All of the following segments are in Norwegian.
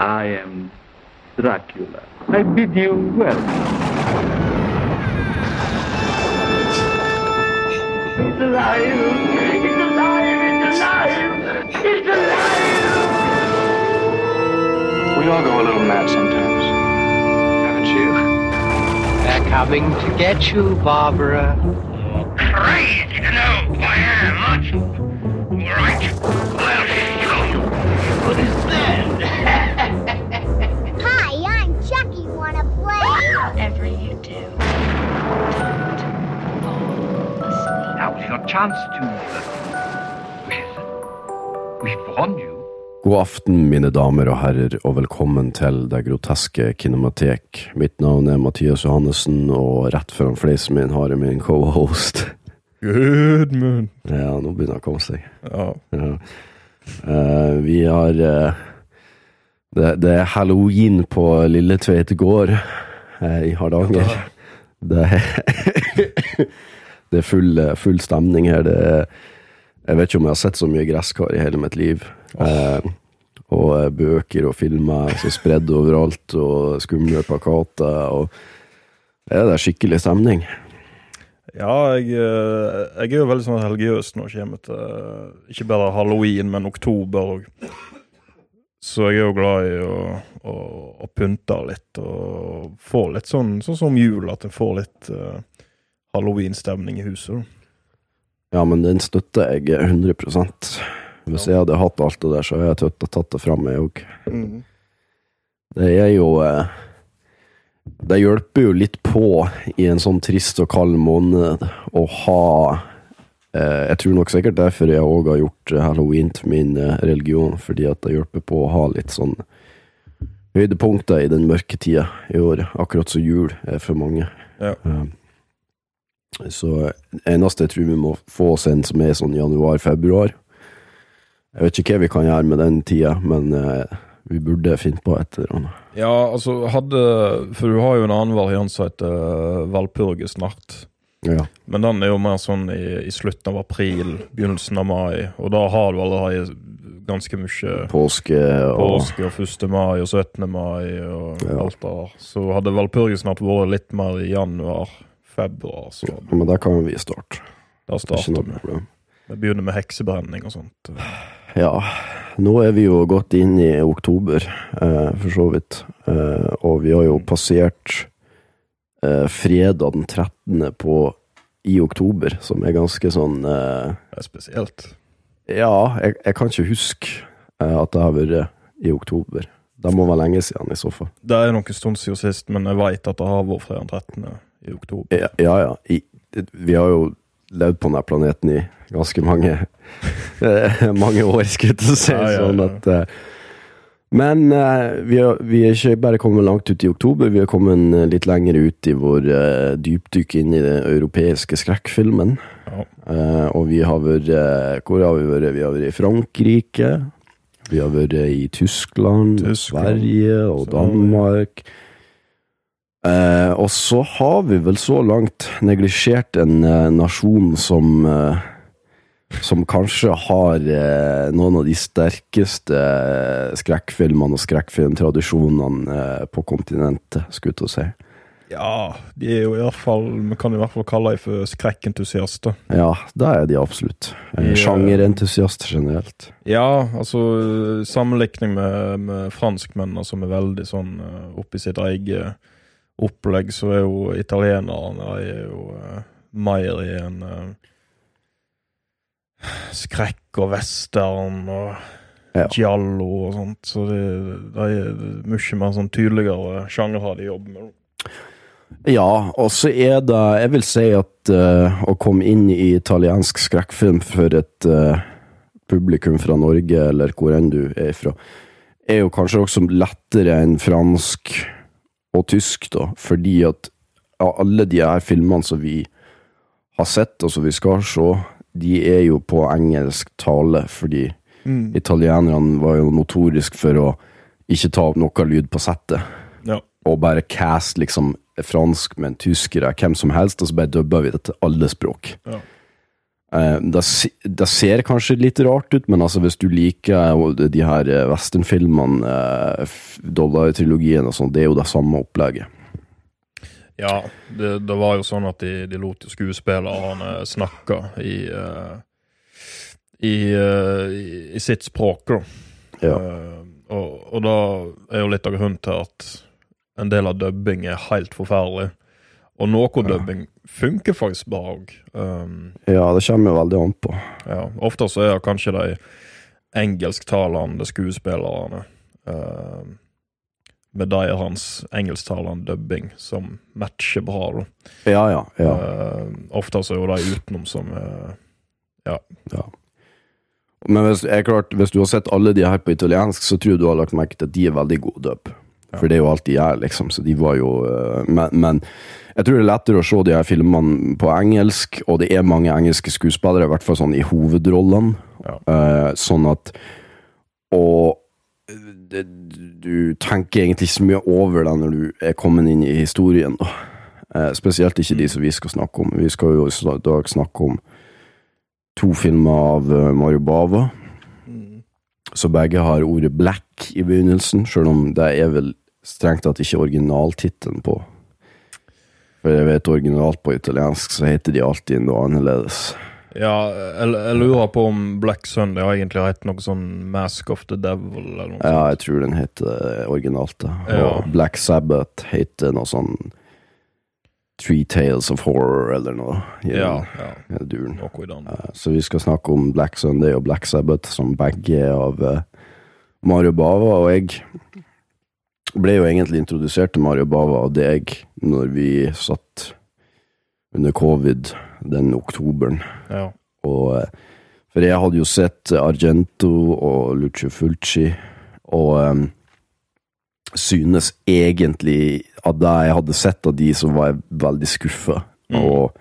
I am Dracula. I bid you welcome. It's alive! It's alive! It's alive! It's alive! We all go a little mad sometimes. Haven't you? They're coming to get you, Barbara. Crazy to know who I am, aren't you? All right, I'll show you. What is that? Hi, I'm Chucky. Wanna play? Whatever you do, don't fall asleep. Now's your chance to... We've warned you. God aften, mine damer og herrer, og velkommen til Det groteske kinematek. Mitt navn Mathias Johannessen, og rett foran fleisen min har jeg min co-host. Good moon. Ja, nå begynner det å komme seg. Ja. Vi har... Det Halloween på Lille Tveit gård I Hardanger. Det full stemning her. Jeg vet ikke om jeg har sett så mye gresskar I hele mitt liv. Og bøker og filmer så spredd overalt, og skumle plakater, og det skikkelig stemning. Ja, jeg jo veldig sånn religiøs når jeg kommer til, ikke bare Halloween, men oktober. Så jeg jo glad I å pynte litt, og få litt sånn som jul, at jeg får litt Halloween-stemning I huset. Ja, men den støtter jeg 100%. Hvis jeg hadde hatt alt det der, så hadde jeg tatt det frem meg også. Det jo... Det hjelper jo litt på I en sånn trist og kald måned å ha... jeg tror nok sikkert derfor jeg også har gjort Halloween til min religion, fordi at det hjelper på å ha litt sånn høydepunkter I den mørke tida I år, akkurat så jul for mange. Ja. Så eneste jeg tror vi må få oss en som sånn januar-februar. Jeg vet ikke hva vi kan gjøre med den tida, men vi burde finne på et eller annet. Ja, altså for du har jo en annen variant som heter Valpurgisnatt. Ja. Men den jo mer sånn I slutten av april, begynnelsen av mai, og da har du allerede ganske mye påske og 1. mai og 17. mai og alt det. Så hadde Valpurgisnatt vært litt mer I januar, februar. Så. Ja, men der kan vi starte. Da starter vi. Vi begynner med heksebrenning og sånt. Ja, nå vi jo gått inn I oktober, for så vidt. Og vi har jo passert fredag den 13. I oktober, som ganske sånn... Det spesielt. Ja, jeg kan ikke huske at det har vært I oktober. Det må være lenge siden I så fall. Det noen stund siden sist, men jeg vet at det har vært fredag den 13. I oktober. Ja. Vi har jo levd på denne planeten I ganske mange år, skulle jeg si. Sånn at, men vi ikke bare kommet langt ut I oktober, vi har kommet litt lenger ut I vår dypdykk inn I den europeiske skrekkfilmen. Ja. Og vi har vært, hvor har vi vært? Vi har vært I Frankrike, vi har vært I Tyskland. Sverige og Danmark. Og så har vi vel så langt neglisjert en nasjon som kanskje har noen av de sterkeste skrekkfilmene og skrekkfilmtradisjonene på kontinentet, skulle jeg si. Ja, de jo I hvert fall, vi kan I hvert fall kalle dem for skrekkentusiaster. Ja, det de absolutt. Sjangerentusiaster generelt. Ja, altså sammenlikning med franskmennene som veldig sånn oppe I sitt eget opplegg, så jo italienerne jo mer I en skrekk og western og giallo og sånt, så det mye mer sånn tydeligere sjanger de jobber med. Ja, og så det, jeg vil si at å komme inn I italiensk skrekkfilm for et publikum fra Norge, eller hvor enn du ifra, jo kanskje også lettere enn fransk og tysk da, fordi at alle de her filmene som vi har sett og som vi skal se, de jo på engelsk tale, fordi italienerne var jo notorisk for å ikke ta opp noe lyd på settet, og bare cast liksom fransk med en tyskere, hvem som helst, og så bare dubber vi det til alle språk. Det ser kanskje litt rart ut, men altså hvis du liker de her westernfilmene, Dollar-trilogien og sånt, det er jo det samme opplegget. Ja, det var jo sånn at de lot jo skuespillerne snakke i sitt språk, da. Ja. Og da er jo litt av grunnen til at en del av dubbing er helt forferdelig. Og noe dubbing funker faktisk bra også. Ja, det kommer jo veldig an på. Ja, ofte så er det kanskje de engelsktalende skuespillerne med deres engelsktalende dubbing som matcher bra, da. Ja. Ofte så er jo de utenom som ja. Men hvis du har sett alle de her på italiensk, så tror jeg du har lagt merke til at de er veldig gode dub. For det er jo alt de er, liksom. Så de var jo... Men jeg tror det er lettere å se de her filmene på engelsk, og det er mange engelske skuespillere, i hvert fall sånn i hovedrollene. Ja. Sånn at... Og du tenker egentlig ikke så mye over det når du er kommet inn i historien, da. Spesielt ikke de som vi skal snakke om. Vi skal jo i dag snakke om 2 filmer av Mario Bava. Så begge har ordet black i begynnelsen, selv om det er vel strengt tatt ikke originaltitten på. For jeg vet originalt på italiensk, så heter de alltid noe annerledes. Ja, jeg lurer på om Black Sunday har egentlig hett noe sånn Mask of the Devil, eller noe sånt. Ja, jeg tror den heter originalt det. Og Black Sabbath heter noe sånn Three Tales of Horror, eller noe. Ja. Duren. Noe i den. Så vi skal snakke om Black Sunday og Black Sabbath, som begge er av Mario Bava, og jeg ble jo egentlig introdusert til Mario Bava av deg når vi satt under covid den oktoberen. Ja. Og, for jeg hadde jo sett Argento og Lucio Fulci, og synes egentlig at da jeg hadde sett av de, så var jeg veldig skuffet. Og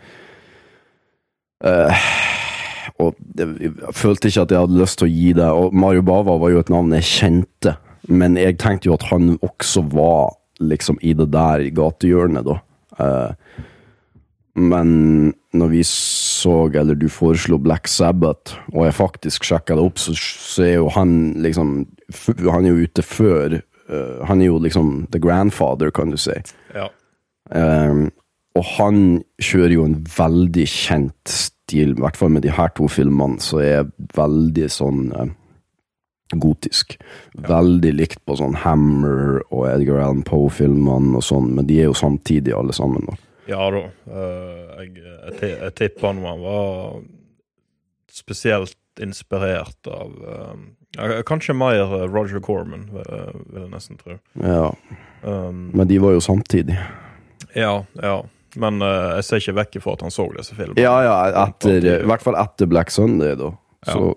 jeg følte ikke at jeg hadde lyst til å gi det. Og Mario Bava var jo et navn jeg kjente, men jeg tenkte jo at han også var liksom i det der gatehjørnet da. Men når vi så, eller du foreslo Black Sabbath, og jeg faktisk sjekket det opp, så er jo han liksom, han er jo ute før, han er jo liksom the grandfather, kan du si. Ja. Og han kjører jo en veldig kjent stil, i hvert fall med de her 2 filmene, så er veldig sånn gotisk. Veldig likt på sånn Hammer og Edgar Allan Poe-filmene og sånn, men de er jo samtidig alle sammen da. Ja da, jeg tipper han var spesielt inspirert av kanskje mer Roger Corman, vil jeg nesten tro. Ja, men de var jo samtidig. Ja, men jeg ser ikke vekk for at han så disse filmene. Ja, i hvert fall etter Black Sunday da. Så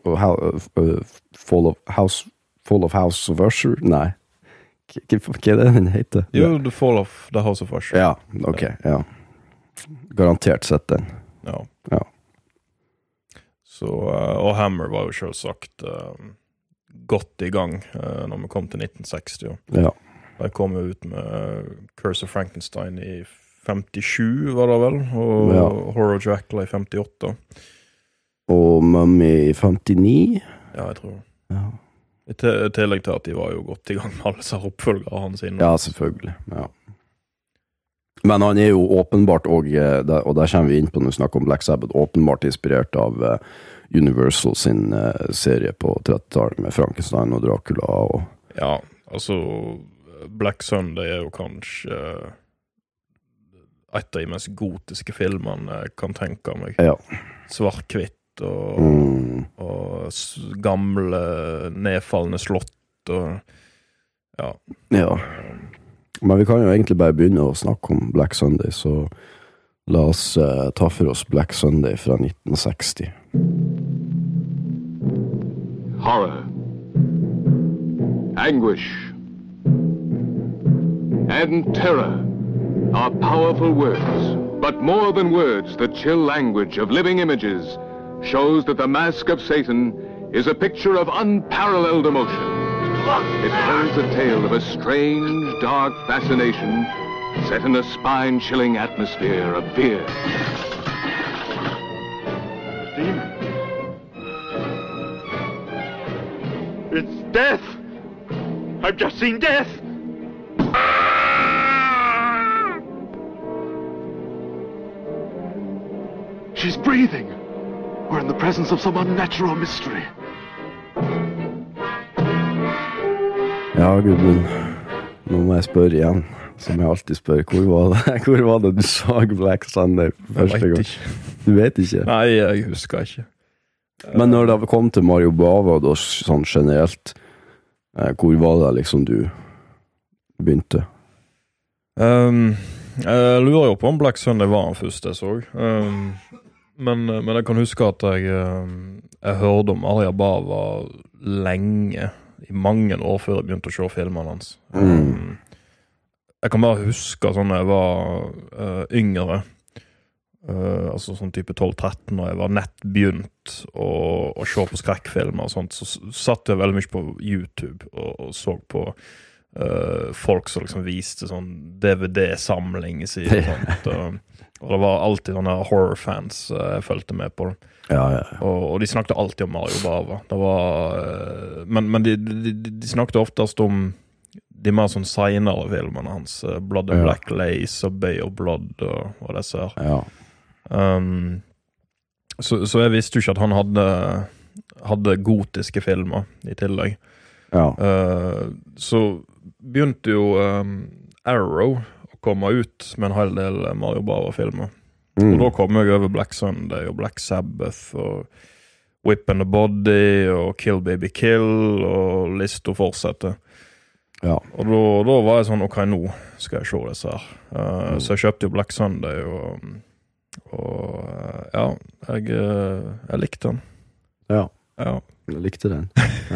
Fall of House of Usher? Nei. Hva er det den heter? Jo, The Fall of the House of Usher. Ja, ok, ja. Garantert sett den. Ja. Så, og Hammer var jo selvsagt godt i gang når vi kom til 1960. Ja. Jeg kom jo ut med Curse of Frankenstein i 57, var det vel? Og Horror Jackal i 58. Og Mummy i 59? Ja, jeg tror. Ja. I tillegg til at de var jo godt i gang med alle disse oppfølgere hans inne. Ja, selvfølgelig, ja. Men han er jo åpenbart, og der kommer vi inn på når vi snakker om Black Sabbath, åpenbart inspirert av Universal sin serie på 30-tallet med Frankenstein og Dracula. Og... Ja, altså Black Sunday er jo kanskje et av de mest gotiske filmene jeg kan tenke meg. Ja. Svart-hvitt. Og gamle nedfallende slott og ja. Men vi kan jo egentlig bare begynne å snakke om Black Sunday, så la oss ta for oss Black Sunday fra 1960. Horror, anguish and terror are powerful words, but more than words, the chill language of living images shows that the Mask of Satan is a picture of unparalleled emotion. It tells a tale of a strange, dark fascination set in a spine-chilling atmosphere of fear. Demon. Death! I've just seen death! She's breathing. We're in the presence of some unnatural mystery. Ja, Gudmund. Nå må jeg spørre igjen, som jeg alltid spør. Hvor var det du så Black Sunday første gang? Du vet ikke? Nei, jeg husker ikke. Men når det kom til Mario Bava, da, sånn generelt, hvor var det liksom du begynte? Jeg lurer jo på om Black Sunday var den første jeg så. Men jeg kan huske at jeg hørte om Mario Bava lenge, i mange år før jeg begynte å se filmene hans. Jeg kan bare huske sånn når jeg var yngre, altså sånn type 12-13, når jeg var nett begynt å se på skrekkfilmer og sånt, så satt jeg veldig mye på YouTube og så på folk som liksom viste sånn DVD-samling i og sånt, og det var alltid sånne horror-fans jeg følte med på det. Ja. Og de snakket alltid om Mario Bava. Det var, men de snakket oftest om de mer sånn senere filmene hans, Blood and Black Lace og Bay of Blood og disse her. Ja. Så jeg visste jo ikke at han hadde gotiske filmer i tillegg. Ja. Så begynte jo Arrow å komme ut med en hel del Mario Bava-filmer. Og da kom jeg over Black Sunday og Black Sabbath og Whip and the Body og Kill Baby Kill og lista fortsetter. Ja. Og da var jeg sånn, ok, nå skal jeg se disse her. Så jeg kjøpte jo Black Sunday og ja, jeg likte den. Ja. Jeg likte den. Ja.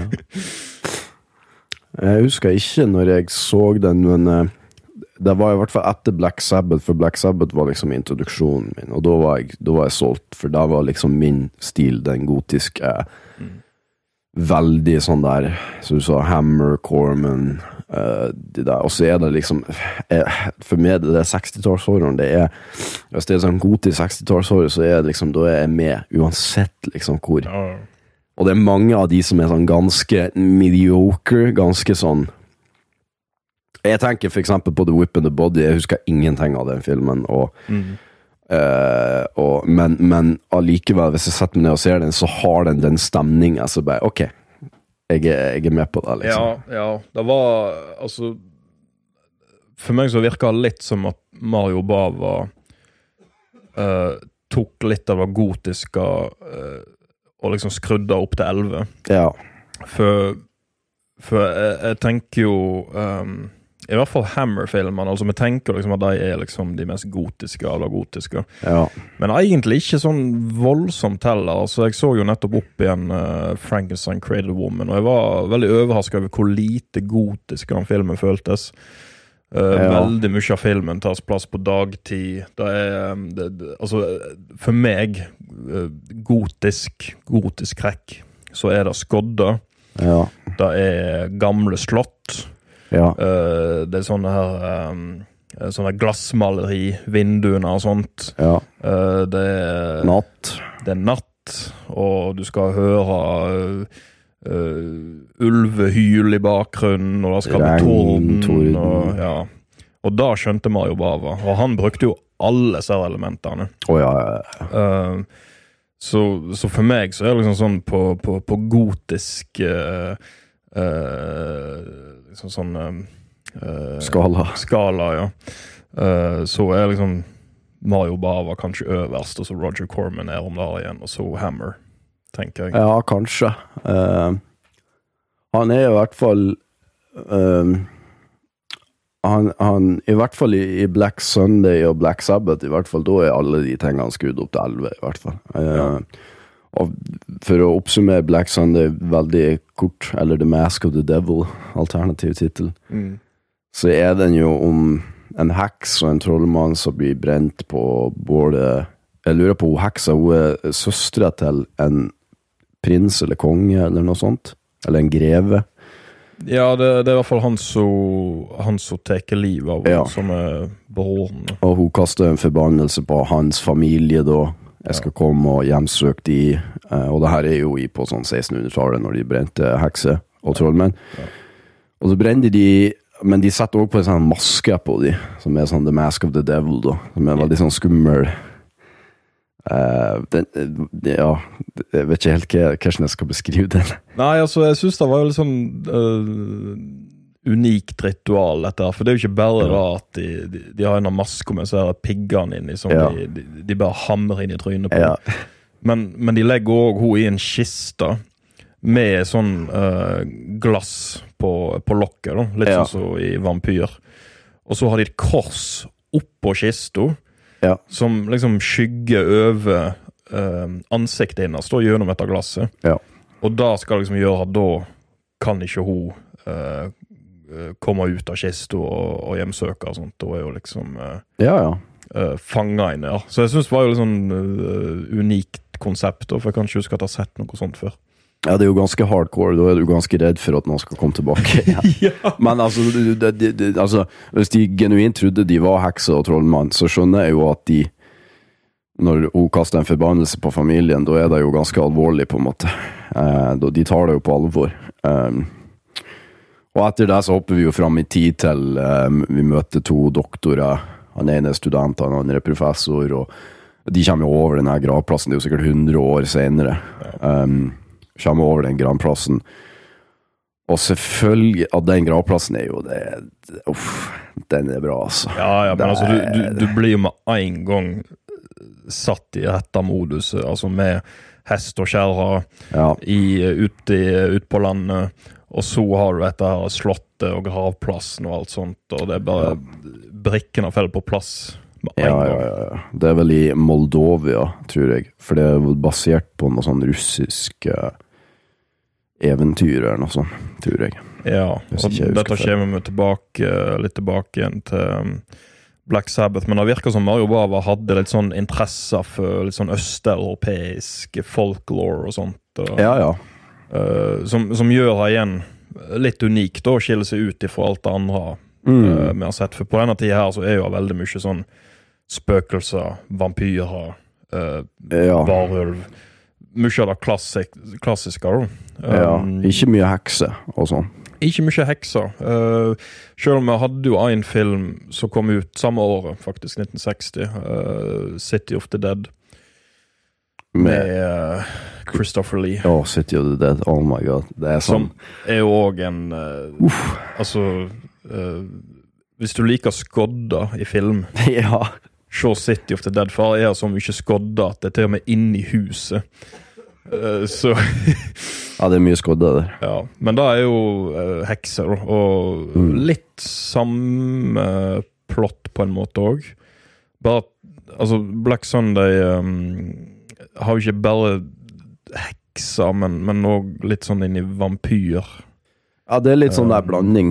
Jeg husker ikke når jeg så den, men det var i hvert fall etter Black Sabbath, for Black Sabbath var liksom introduksjonen min, og da var jeg solgt, for da var liksom min stil, den gotiske, veldig sånn der, som du sa, Hammer, Corman, de der, og så det liksom, for meg det 60-tallshorroren, hvis det sånn gotisk 60-tallshorror, så det liksom, da jeg med, uansett liksom hvor, og det mange av de som sånn ganske mediocre, ganske sånn. Jeg tenker for eksempel på The Whip and the Body. Jeg husker ingenting av den filmen, men allikevel, hvis jeg setter meg ned og ser den, så har den stemningen, altså bare, ok, jeg med på det, liksom. Ja, det var, altså, for meg så virker det litt som at Mario Bava tok litt av det gotiske og liksom skrudde opp til 11. Ja. For jeg tenker jo i hvert fall Hammer-filmene, altså vi tenker liksom at de liksom de mest gotiske av det gotiske. Ja. Men egentlig ikke sånn voldsomt heller. Altså jeg så jo nettopp opp igjen Frankenstein Created a Woman, og jeg var veldig overrasket over hvor lite gotisk den filmen føltes. Veldig mye av filmen tas plass på dagtid. Det altså, for meg, gotisk krekk, så det skodda. Ja. Det gamle slott. Ja. Det sånne her sånne glassmaleri, vinduene og sånt. Ja. Det natt, og du skal høre ulvehyl i bakgrunnen, og det skal bli torden. Og da skjønte Mario Bava, og han brukte jo alle disse elementene. Så for meg så det liksom sånn på gotisk sånn skala, ja. Så liksom Mario Bava kanskje øverst, og så Roger Corman om der igjen, og så Hammer, tenker jeg. Ja, kanskje. Han i hvert fall han i hvert fall i Black Sunday og Black Sabbath, i hvert fall da alle de tingene skrudd opp til 11 i hvert fall. Og for å oppsummere Black Sunday veldig kort, eller The Mask of the Devil, alternativ titel, så den jo om en heks og en trollmann som blir brent på både, jeg lurer på heksa, hun søstre til en prins eller konge eller noe sånt, eller en greve. Ja, det i hvert fall han som teker liv av, som broren. Og hun kastet en forbannelse på hans familie da, jeg skal komme og hjemsøke de, og det her jo på sånn 1600-tallet når de brente hekse, og trollmenn. Og så brenner de, men de setter også på en sånn maske på de, som er sånn The Mask of the Devil, da, som er veldig sånn skummel. Ja, jeg vet ikke helt hvordan jeg skal beskrive den. Nei, altså, jeg synes det var jo litt sånn unikt ritual dette her, for det er jo ikke bare da at de har en maske med så her piggene inni, som de bare hamrer inn i trynet på. Men de legger også hun i en kiste med sånn glass på lokket, da. Litt sånn som i Vampyr. Og så har de et kors oppå kista, som liksom skygger over ansiktet hennes, da, gjennom dette glasset. Og da skal liksom gjøre at da kan ikke hun komme ut av kista og hjemsøke og sånt. Da er jo liksom fanget inn, Så jeg synes det var jo litt sånn unikt konsept, for jeg kan ikke huske at jeg har sett noe sånt før. Ja, det er jo ganske hardcore, da er du ganske redd for at noen skal komme tilbake. Men altså, hvis de genuint trodde de var hekser og trollmann, så skjønner jeg jo at når hun kaster en forbannelse på familien, da er det jo ganske alvorlig på en måte. De tar det jo på alvor. Og etter det så hopper vi jo fram i tid til vi møter 2 doktorer, han ene er student, han andre er professor, og de kommer jo over denne gravplassen, det er jo sikkert 100 år senere. Kommer over den gravplassen. Og selvfølgelig, at den gravplassen er jo den er bra, altså. Ja, men altså, du blir jo med en gang satt i rette modus, altså med hest og kjerra ut på landet, og så har du dette her slottet og gravplassen og alt sånt, og det er bare brikkene faller på plass med en gang. Ja. Det er vel i Moldovia, tror jeg, for det er vel basert på noe sånn russisk eventyr eller noe sånt, tror jeg. Ja, og dette kommer vi litt tilbake igjen til Black Sabbath, men det virker som Mario Bava hadde litt sånn interesse for litt sånn østeuropeisk folklore og sånt. Og, som gjør det igjen litt unikt da, å skille seg ut ifra alt det andre vi har sett. For på denne tiden her så er jo veldig mye sånn spøkelser, vampyrer, varulv, mye av det klassiske da. Ikke mye hekse og sånn. Ikke mye hekser. Selv om jeg hadde jo en film som kom ut samme året, faktisk 1960, City of the Dead, med Christopher Lee. City of the Dead, oh my god. Det er sånn. Som er jo også en altså hvis du liker skodda i film se City of the Dead, for det er så mye skodda at det er til og med inne i huset. Så ja, det er mye skodda der. Ja, men da er jo hekser og litt samme plott på en måte også. Bare altså Black Sunday har jo ikke bare hekser, men også litt sånn inn i vampyr. Ja, det er litt sånn der blanding.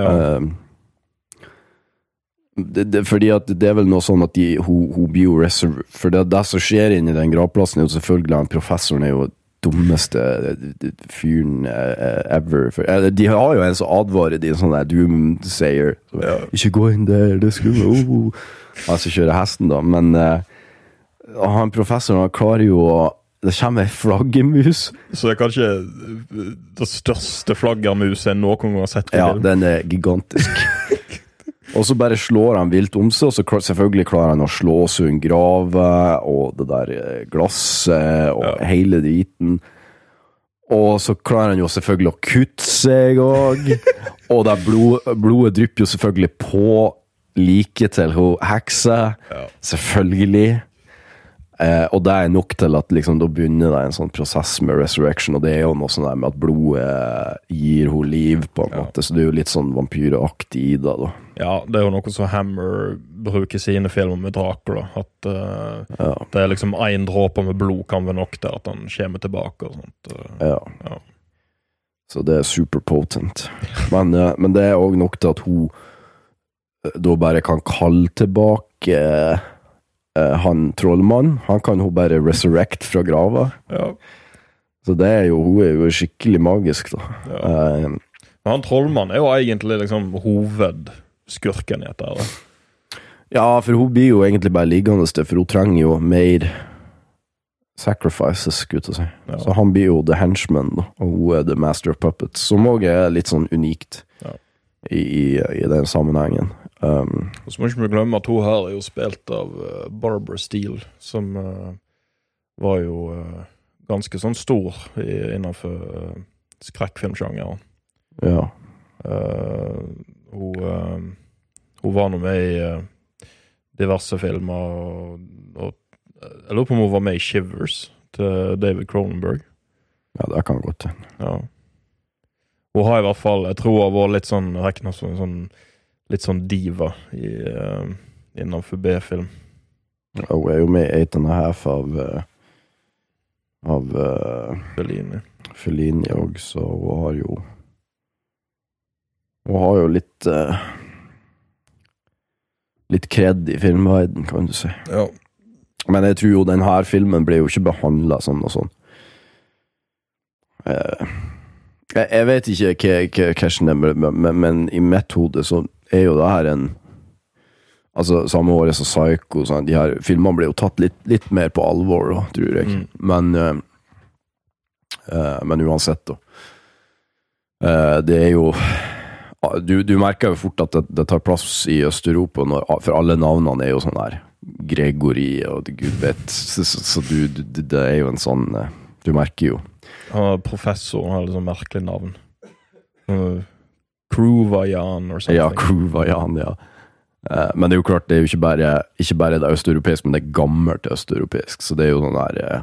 Fordi at det er vel noe sånn at hun blir jo for det som skjer inne i den gravplassen er jo selvfølgelig han professoren er jo dummeste fyren ever. De har jo en som advarer de en sånn der doomsayer. Ikke gå inn der, det skulle altså kjøre hesten da, men han professoren han klarer jo å det kommer en flaggermus. Så det er kanskje det største flaggermuset jeg noen gang har sett på film. Ja, den er gigantisk. Og så bare slår han vilt om seg, og så selvfølgelig klarer han å slå seg grave, og det der glasset, og hele driten. Og så klarer han jo selvfølgelig å kutte seg også. Og det blodet drypper jo selvfølgelig på like til hun hekse. Selvfølgelig. Og det er nok til at liksom, da begynner det en sånn prosess med resurrection, og det er jo noe sånn der med at blodet gir hun liv på en måte, så det er jo litt sånn vampyreaktig i det da. Ja, det er jo noe som Hammer bruker sine filmer med Dracula, at det er liksom en dråpe med blod kan være nok til at han kommer tilbake og sånt. Ja. Så det er super potent. Men det er også nok til at hun da bare kan kalle tilbake han trollmann, han kan hun bare resurrect fra grava. Så det er jo, hun er jo skikkelig magisk da. Men han trollmann er jo egentlig liksom hovedskurken i dette her. Ja, for hun blir jo egentlig bare liggende, for hun trenger jo mer sacrifices, skulle jeg si. Ja. Så han blir jo The Henchman, da, og hun The Master of Puppets, som også litt sånn unikt i den sammenhengen. Og så må ikke vi glemme at hun her jo spilt av Barbara Steele, som var jo ganske sånn stor innenfor skrekkfilmsjangeren. Ja. Hun var nå med i diverse filmer, og jeg lurer på om hun var med i Shivers til David Cronenberg. Ja, det kan godt. Ja. Hun har i hvert fall, jeg tror hun var litt sånn, regnet som sånn, litt sånn diva innenfor B-film. Ja, hun jo med i 8.5 av Fellini også, så hun har jo litt kred i filmverden, kan du si. Ja. Men jeg tror jo denne filmen ble jo ikke behandlet sånn og sånn. Jeg vet ikke hva det men i mitt hode så jo det her altså samme året som Psycho, sånn, de her filmene ble jo tatt litt mer på alvor da, tror jeg. Men uansett da. Det jo du merker jo fort at det tar plass i Østeuropa, for alle navnene jo sånn her Gregory og Gud vet, så det jo en sånn, du merker jo. Han professor, han har litt sånn merkelig navn. Kruvajan or something. Ja, Kruvajan, ja. Men det jo klart, det jo ikke bare det østeuropeisk, men det gammelt østeuropeisk, så det jo sånn der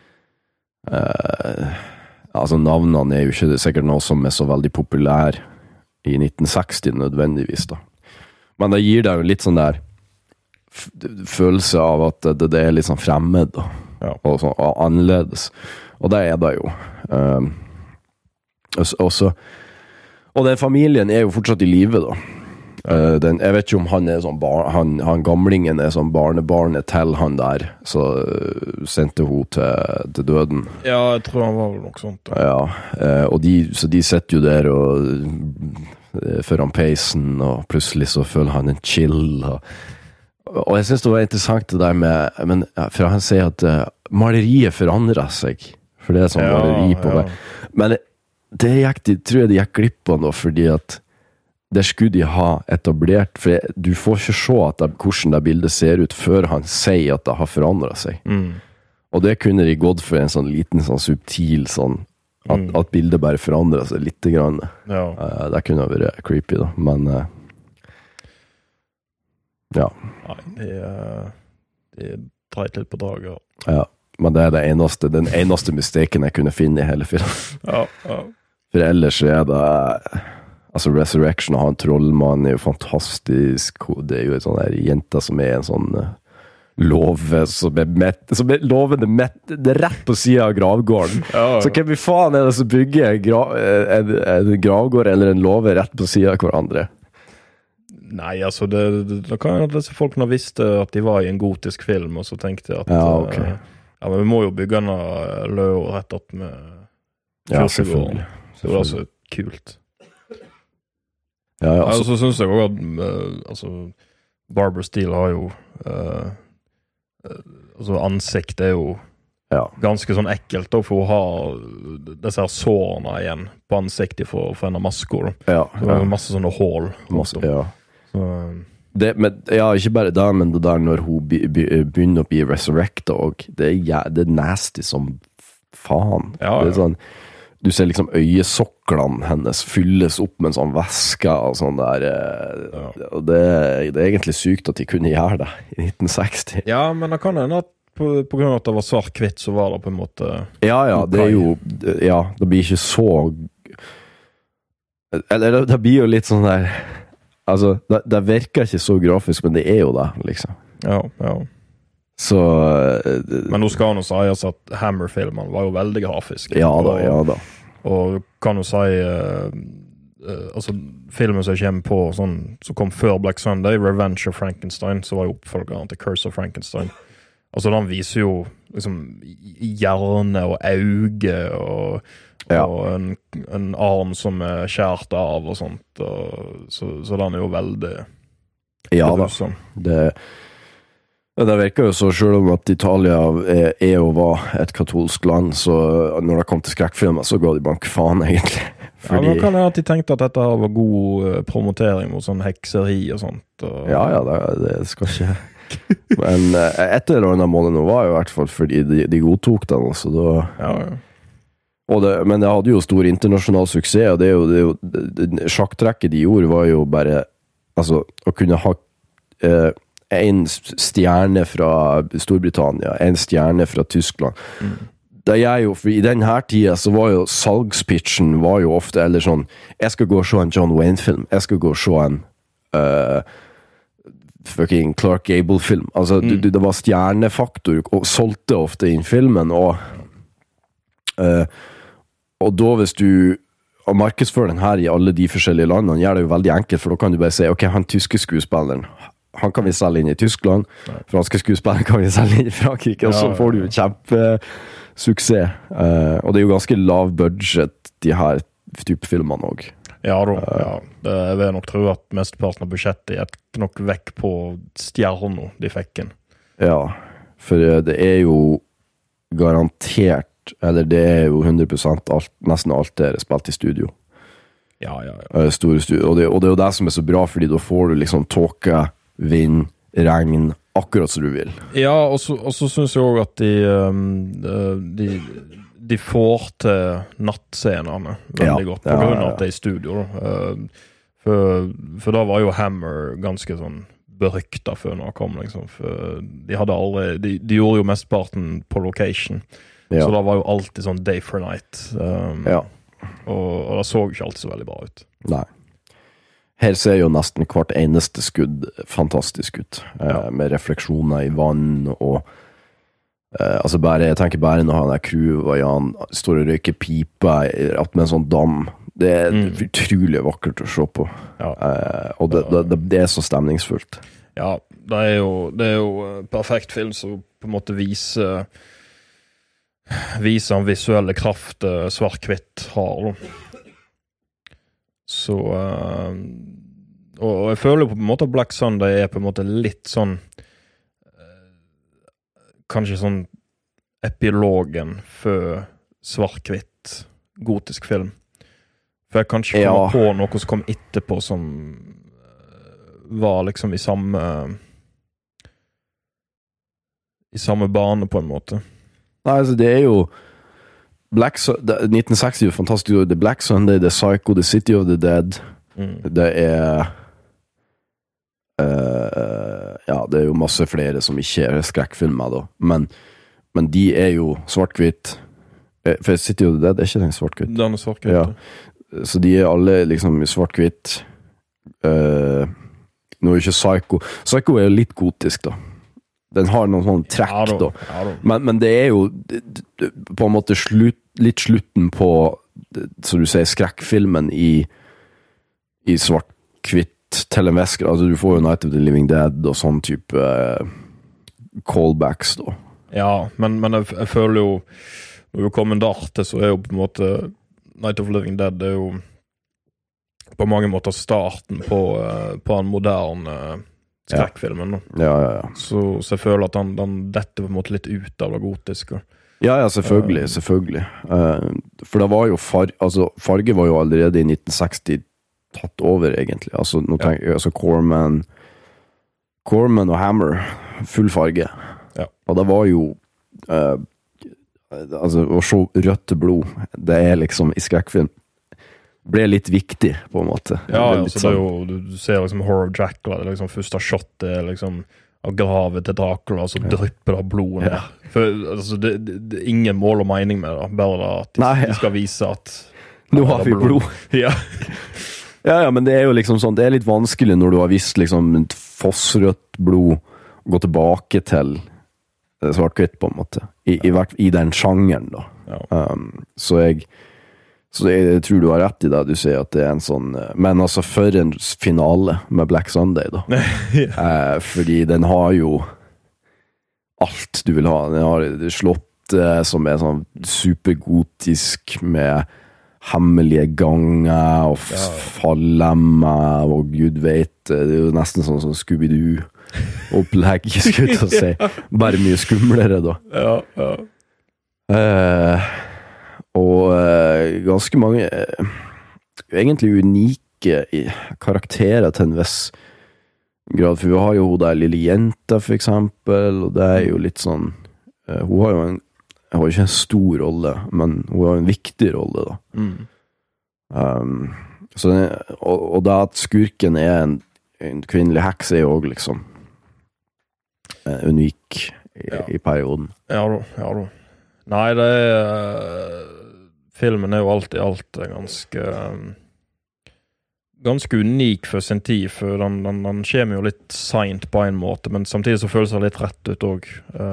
altså navnene jo ikke sikkert noe som så veldig populær i 1960 nødvendigvis da. Men det gir deg jo litt sånn der følelse av at det litt sånn fremmed da. Ja. Og sånn og annerledes. Og det det jo. Og den familien jo fortsatt i live da. Jeg vet ikke om han sånn han gamlingen sånn barnebarnet til han der, så sendte hun til døden. Ja, jeg tror han var nok sånt. Da. Ja, og så de sitter jo der og foran peisen, og plutselig så føler han en chill, og jeg synes det var interessant det der med, for han sier at maleriet forandrer seg, for det sånn maleri på det. Men tror jeg de gikk glipp av nå, fordi at det skulle de ha etablert, for du får ikke se hvordan det bildet ser ut før han sier at det har forandret seg. Og det kunne de gått for en sånn liten, sånn subtil sånn, at bildet bare forandrer seg litt grann. Ja. Det kunne vært creepy da, men ja. Nei, de dreit litt på draget. Ja, men det den eneste mistaken jeg kunne finne i hele filmen. Ja. For ellers det altså Resurrection av han trollmann jo fantastisk. Det jo en sånn der jente som en sånn låve som lovende mett, det rett på siden av gravgården. Ja. Så hvem faen det som bygger en gravgård eller en låve rett på siden av hverandre? Nei, altså det kan jo at disse folkene visste at de var i en gotisk film, og så tenkte jeg at ja, men vi må jo bygge en løv rett opp med selvfølgelig. Så det var altså kult. Ja, altså så synes jeg også at altså, Barbara Steele har jo altså ansikt jo ganske sånn ekkelt da, for å ha disse her sårene igjen på ansiktet for en masker. Så det var masse sånne hål. Ikke bare det, men det der når hun begynner å bli resurrected, og det nasty som faen. Det sånn, du ser liksom øyesoklene hennes fylles opp med en sånn væske og sånn der, og det egentlig sykt at de kunne gjøre det i 1960. Ja, men det kan hende at på grunn av at det var svart-hvitt, så var det på en måte det jo det blir ikke så eller det blir jo litt sånn der altså, det virker ikke så grafisk, men det jo det, liksom. Ja. Så men nå skal han jo si at Hammer-filmen var jo veldig grafisk. Ja da. Og kan jo si altså filmen som kommer på sånn, som kom før Black Sunday, Revenge of Frankenstein, så var jo oppfølgeren til Curse of Frankenstein. Altså den viser jo liksom hjerne og auge og en arm som skjært av og sånt, og så den jo veldig da. Det virker jo så, selv om at Italia er og var et katolsk land, så når det kom til skrekkfilmer, så ga de bank faen, egentlig. Fordi... Ja, men kan det at de tenkte at dette her var god promotering mot sånn hekseri og sånt? Og... Ja, det skal ikke... Men et eller annet mål nå var jo i hvert fall fordi de godtok den, så da... Ja. Men det hadde jo stor internasjonal suksess, og det er jo sjakktrekket de gjorde var jo bare, altså, å kunne ha en stjerne fra Storbritannia, en stjerne fra Tyskland. Det er jo, for i denne tida så var jo salgspitchen var jo ofte, eller sånn, jeg skal gå og se en John Wayne-film, jeg skal gå og se en fucking Clark Gable-film. Altså, det var stjernefaktor, og solgte ofte inn filmen, og da hvis du markedsfører den her i alle de forskjellige landene, gjør det jo veldig enkelt, for da kan du bare si, ok, han tyske skuespilleren, han kan vi selge inn i Tyskland, franske skuespilleren kan vi selge inn i Frankrike, og så får du jo kjempesuksess. Og det er jo ganske lav budget, de her type filmene også. Ja, jeg vil nok tro at mesteparten av budsjettet gikk nok vekk på stjerner de fikk inn. Ja, for det er jo garantert, eller det er jo 100% nesten alt det er spilt i studio. Ja. Store studio, og det er jo det som er så bra, fordi da får du liksom tåke, vind, regn, akkurat som du vil. Ja, og så synes jeg også at de får til nattscenene veldig godt, på grunn av at det er i studio. For da var jo Hammer ganske sånn berykta før når han kom, liksom. For de hadde aldri, de gjorde jo mestparten på location, så da var jo alltid sånn day for night. Og det så ikke alltid så veldig bra ut. Nei. Her ser jo nesten hvert eneste skudd fantastisk ut, med refleksjoner i vann og altså jeg tenker bare når han er crew og han står og røyker pipa med en sånn dam, det er utrolig vakkert å se på, og det er så stemningsfullt. Ja, det er jo perfekt film som på en måte viser en visuelle kraft svart-hvitt har da. Så og jeg føler på en måte at Black Sunday er på en måte litt sånn kanskje sånn epilogen for svart-hvitt gotisk film. For jeg kan ikke komme på noe som kom etterpå som var liksom i samme bane på en måte. Nei, altså det er jo 1960 er jo fantastisk. The Black Sunday, The Psycho, The City of the Dead. Det er det er jo masse flere som ikke er skrekkfilmer da, men de er jo svart-hvitt, for City of the Dead er ikke den svart-hvitt. Den er svart-hvitt. Så de er alle liksom svart-hvitt. Nå er jo ikke Psycho er jo litt gotisk da. Den har noen sånn trekk da. Men det er jo på en måte litt slutten på, som du sier, skrekkfilmen i svart-hvitt til en vesker. Altså du får jo Night of the Living Dead og sånn type callbacks da. Ja, men jeg føler jo når du kommer der til, så er jo på en måte Night of the Living Dead er jo på mange måter starten på en moderne skrekkfilmen. Ja. Så jeg føler at den dette på en måte litt ut av det gotiske. Ja, selvfølgelig. For det var jo farge var jo allerede i 1960 tatt over egentlig. Altså, nå tenker jeg, Corman og Hammer, full farge. Ja. Og det var jo å se rødt blod, det er liksom i skrekkfilm ble litt viktig på en måte. Ja, altså det er jo, du ser liksom Horror of Dracula, det er liksom første shot, det er liksom av gravet til Dracula, og så drypper det blod ned. For altså, det er ingen mål og mening med det, bare at de skal vise at nå har vi blod. Ja, men det er jo liksom sånn, det er litt vanskelig når du har visst liksom fossrødt blod gå tilbake til svart-hvitt på en måte, i den sjangeren da. Så jeg tror du har rett i det, du sier at det er en sånn, men altså for en finale med Black Sunday da, fordi den har jo alt du vil ha. Den har slott som er sånn supergotisk med hemmelige ganger og fallemmer og Gud vet, det er jo nesten sånn Scooby-Doo-opplegg, skulle jeg til å si. Bare mye skumlere da. Og ganske mange egentlig unike karakterer til en viss grad, for vi har jo der lille jenta for eksempel, og det er jo litt sånn, hun har jo ikke en stor rolle, men hun har en viktig rolle da. Så og da at skurken er en kvinnelig heks er jo også liksom unik i perioden. Ja da. Nei, det filmen er jo alt i alt ganske unik for sin tid, for den kommer jo litt sent på en måte, men samtidig så føles det litt rett ut også.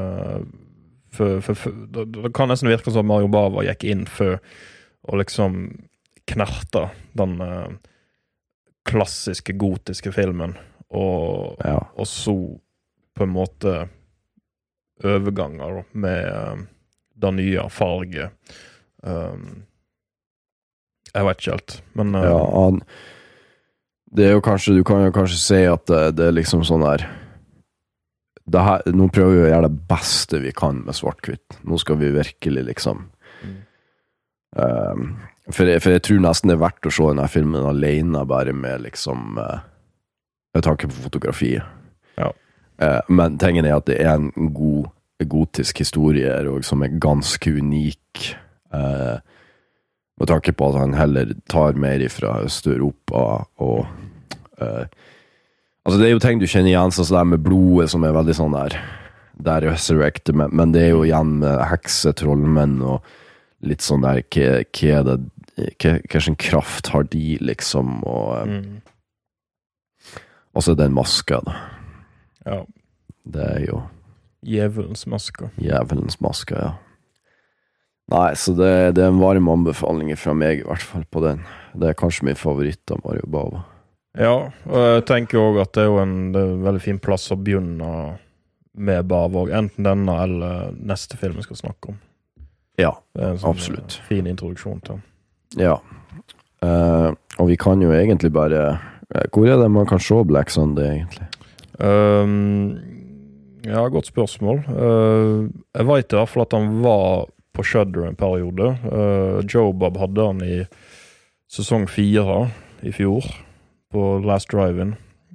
Det kan nesten virke som Mario Bava gikk inn for å liksom knerte den klassiske gotiske filmen, og så på en måte overganger med den nye farge. Jeg vet ikke helt, men det er jo kanskje, du kan jo kanskje si at det er liksom sånn der nå prøver vi å gjøre det beste vi kan med svart-hvitt. Nå skal vi virkelig liksom for jeg tror nesten det er verdt å se denne filmen alene bare med liksom med tanke på fotografiet. Men tingen er at det er en god gotisk historie og som er ganske unik med tanke på at han heller tar mer fra Øst-Europa og altså det er jo ting du kjenner igjen sånn der med blodet som er veldig sånn der resurrect, men det er jo igjen med hekse, trollmenn og litt sånn der hva sin kraft har de liksom og så er det en maske da. Det er jo Djevelens maske, ja. Nei, så det er en varm anbefaling fra meg i hvert fall på den. Det er kanskje min favoritt av Mario Bava. Ja, og jeg tenker også at det er jo en veldig fin plass å begynne med Bava, enten denne eller neste film vi skal snakke om. Ja, absolutt. Fin introduksjon til. Ja, og vi kan jo egentlig bare... Hvor er det man kan se Black Sunday egentlig? Ja, godt spørsmål. Jeg vet i hvert fall at han var på Shudder en periode. Joe Bob hadde han i sesong 4 i fjor på Last Drive-In.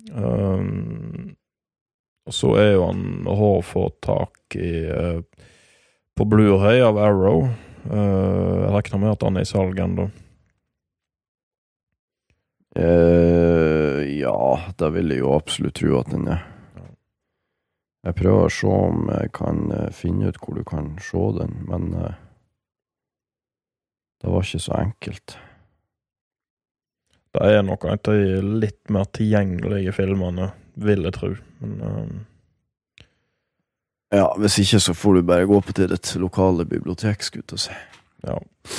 Og så er jo han har fått tak i på Blu-ray av Arrow. Jeg regner med at han er i salg enda. Ja, det vil jeg jo absolutt tro at den er. Jeg prøver å se om jeg kan finne ut hvor du kan se den, men det var ikke så enkelt. Det er nok at det er litt mer tilgjengelige filmene, vil jeg tro. Men, ja, hvis ikke så får du bare gå på til et lokale bibliotek, skulle jeg si. Ja.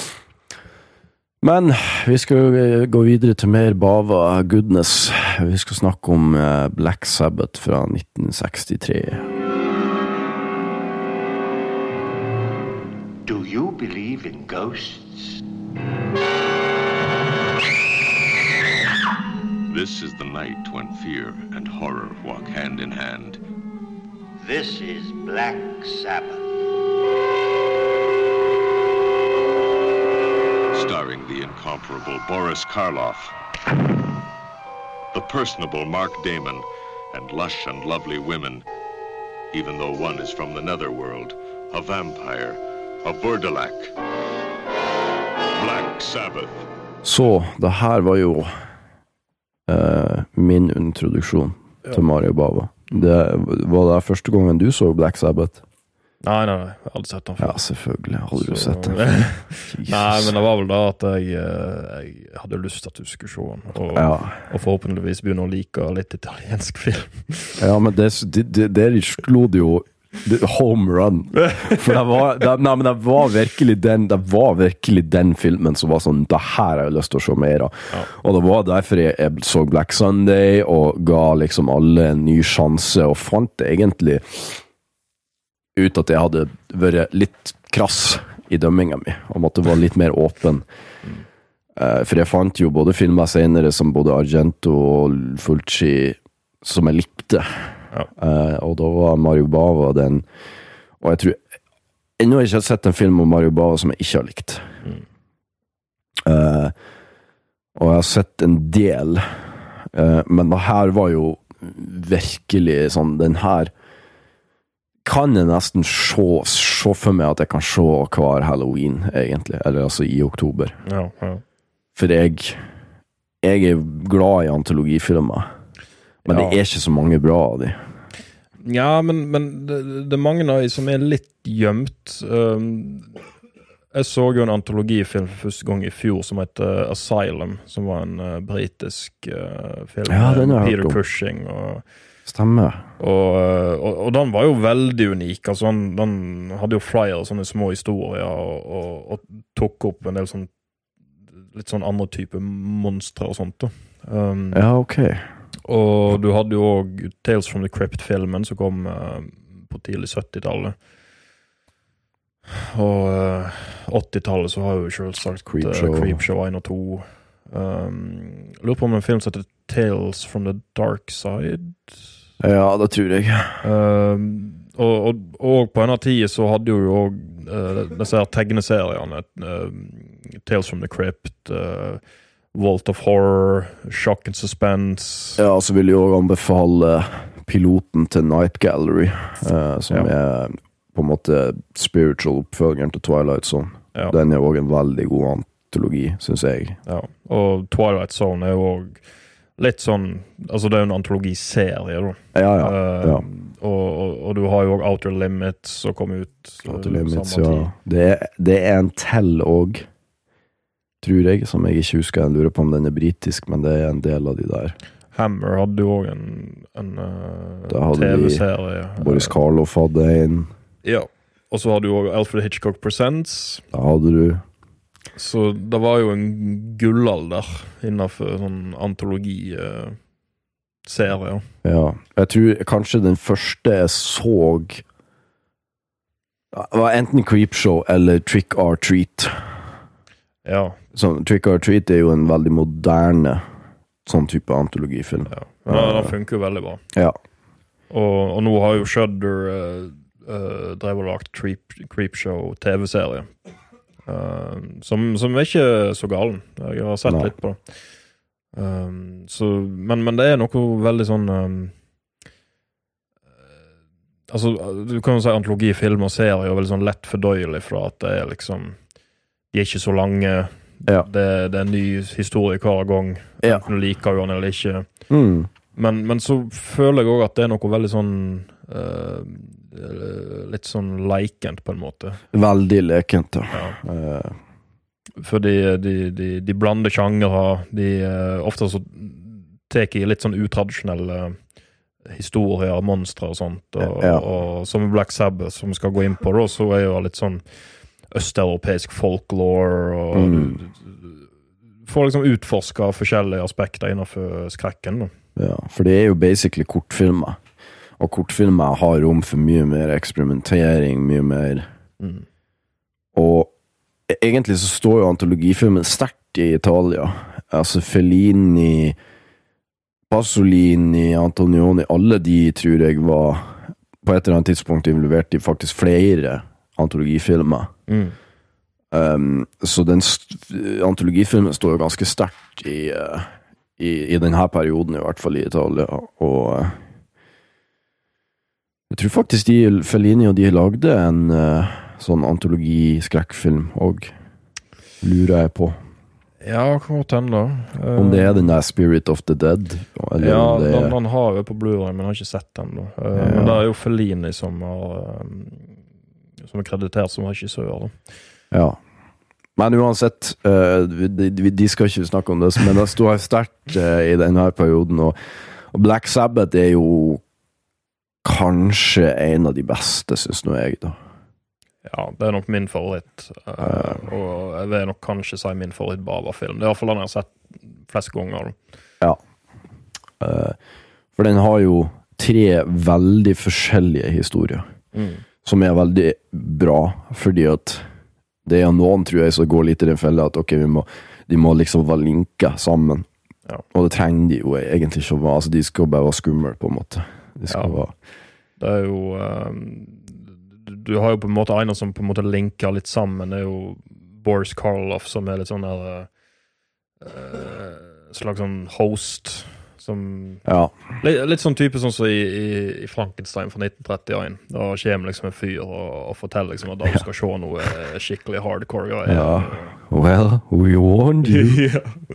Men vi skal gå videre til mer Bava goodness. Vi skal snakke om Black Sabbath fra 1963. Do you believe in ghosts? This is the night when fear and horror walk hand in hand. This is Black Sabbath. Starring the incomparable Boris Karloff, the personable Mark Damon, and lush and lovely women, even though one is from the netherworld, a vampire, a burdelac. Black Sabbath. Så, det her var jo min introduksjon til Mario Bava. Var det første gangen du så Black Sabbath? Nei, jeg har aldri sett den før. Ja, selvfølgelig, hadde du sett den før. Nei, men det var vel da at jeg hadde lyst til at du skulle se den, og forhåpentligvis begynne å like litt italiensk film. Ja, men det slo det jo home run. For det var virkelig den filmen som var sånn, det her har jeg lyst til å se mer av. Og det var derfor jeg så Black Sunday og ga liksom alle en ny sjanse, og fant egentlig ut at jeg hadde vært litt krass i dømmingen min, og måtte være litt mer åpen. For jeg fant jo både filmer senere som både Argento og Fulci som jeg likte. Ja. Og da var Mario Bava den, og jeg tror ennå har jeg ikke sett en film om Mario Bava som jeg ikke har likt. Og jeg har sett en del, men det her var jo virkelig sånn, den her kan jeg nesten se for meg at jeg kan se hver Halloween, egentlig, eller altså i oktober. Ja. For jeg er glad i antologifilmer, men det er ikke så mange bra av de. Ja, men det er mange av de som er litt gjemt. Jeg så jo en antologifilm for første gang i fjor som heter Asylum, som var en britisk film med Peter Cushing. Stemmer. Og den var jo veldig unik. Altså, den hadde jo flere sånne små historier og tok opp en del sånn litt sånn andre type monstre og sånt da. Ja, ok. Og du hadde jo også Tales from the Crypt-filmen som kom på tidlig 70-tallet. Og 80-tallet så har jo selvsagt Creepshow 1 og 2. Lurer på om en film som heter Tales from the Dark Side. Ja, det tror jeg. Og på denne tiden så hadde jo også disse her tegneseriene Tales from the Crypt, Vault of Horror, Shock and Suspense. Ja, så vil jeg også anbefale piloten til Night Gallery, som er på en måte spiritual oppfølgeren til Twilight Zone. Ja. Den er også en veldig god antologi, synes jeg. Ja, og Twilight Zone er jo også litt sånn, altså det er jo en antologiserie da. Ja. Og du har jo også Outer Limits som kom ut Outer Limits, ja. Det er en tell også, tror jeg, som jeg ikke husker. Jeg lurer på om den er britisk, men det er en del av de der. Hammer hadde jo også en TV-serie. Boris Karloff hadde en. Ja, og så hadde du også Alfred Hitchcock Presents. Da hadde du. Så det var jo en gullalder innenfor sånn antologi-serie. Ja, jeg tror kanskje den første jeg så var enten Creepshow eller Trick or Treat. Ja. Sånn, Trick or Treat er jo en veldig moderne sånn type antologifilm. Ja, den funker jo veldig bra. Ja. Og nå har jo Shudder drevet og lagt Creepshow TV-serie. Som er ikke så galen. Jeg har sett litt på det. Men det er noe veldig sånn altså, du kan jo si antologifilm og serie er veldig sånn lett fordøyelig fra at det er liksom de er ikke så lange. Det er en ny historie hver gang. Enten du liker den eller ikke. Men så føler jeg også at det er noe veldig sånn litt sånn lekent på en måte. Veldig lekent, ja. Fordi de blander sjanger, ofte så teker i litt sånn utradisjonelle historier, monstre og sånt, og som Black Sabbath, som vi skal gå inn på da, så er jo litt sånn østeuropeisk folklore, og du får liksom utforska forskjellige aspekter innenfor skrekken da. Ja, for det er jo basically kortfilmer. Og kortfilmer har rom for mye mer eksperimentering, mye mer. Og egentlig så står jo antologifilmen sterkt i Italia. Altså Fellini, Pasolini, Antonioni, alle de tror jeg var på et eller annet tidspunkt involvert i faktisk flere antologifilmer. Så den antologifilmen står jo ganske sterkt i denne perioden, i hvert fall i Italia. Og jeg tror faktisk Fellini og de lagde en sånn antologi-skrekkfilm, og lurer jeg på. Ja, kan godt hende da. Om det er den der Spirit of the Dead? Eller ja, det den har jeg på Blu-ray, men jeg har ikke sett den da. Men det er jo Fellini som er kreditert som regissør da. Ja. Men uansett, de skal ikke snakke om det, men det står sterkt i denne perioden, og Black Sabbath er jo kanskje en av de beste, synes nå jeg da. Ja, det er nok min favoritt. Og jeg vil nok kanskje si min favoritt Bava-film. Det er i hvert fall den jeg har sett flest ganger. Ja. For den har jo 3 veldig forskjellige historier, som er veldig bra, fordi at det er noen, tror jeg, som går litt i den felle at ok, vi må De må liksom være linka sammen. Ja. Og det trenger de jo egentlig ikke å være. Altså, de skal bare være skummel, på en måte. De skal være... Det er jo... du har jo på en måte en som på en måte linker litt sammen. Det er jo Boris Karloff, som er litt sånn der... slags sånn host... Som, litt sånn type sånn som i Frankenstein fra 1931. Da kommer liksom en fyr og forteller liksom at du skal se noe skikkelig hardcore greier. Ja, well, we warned you.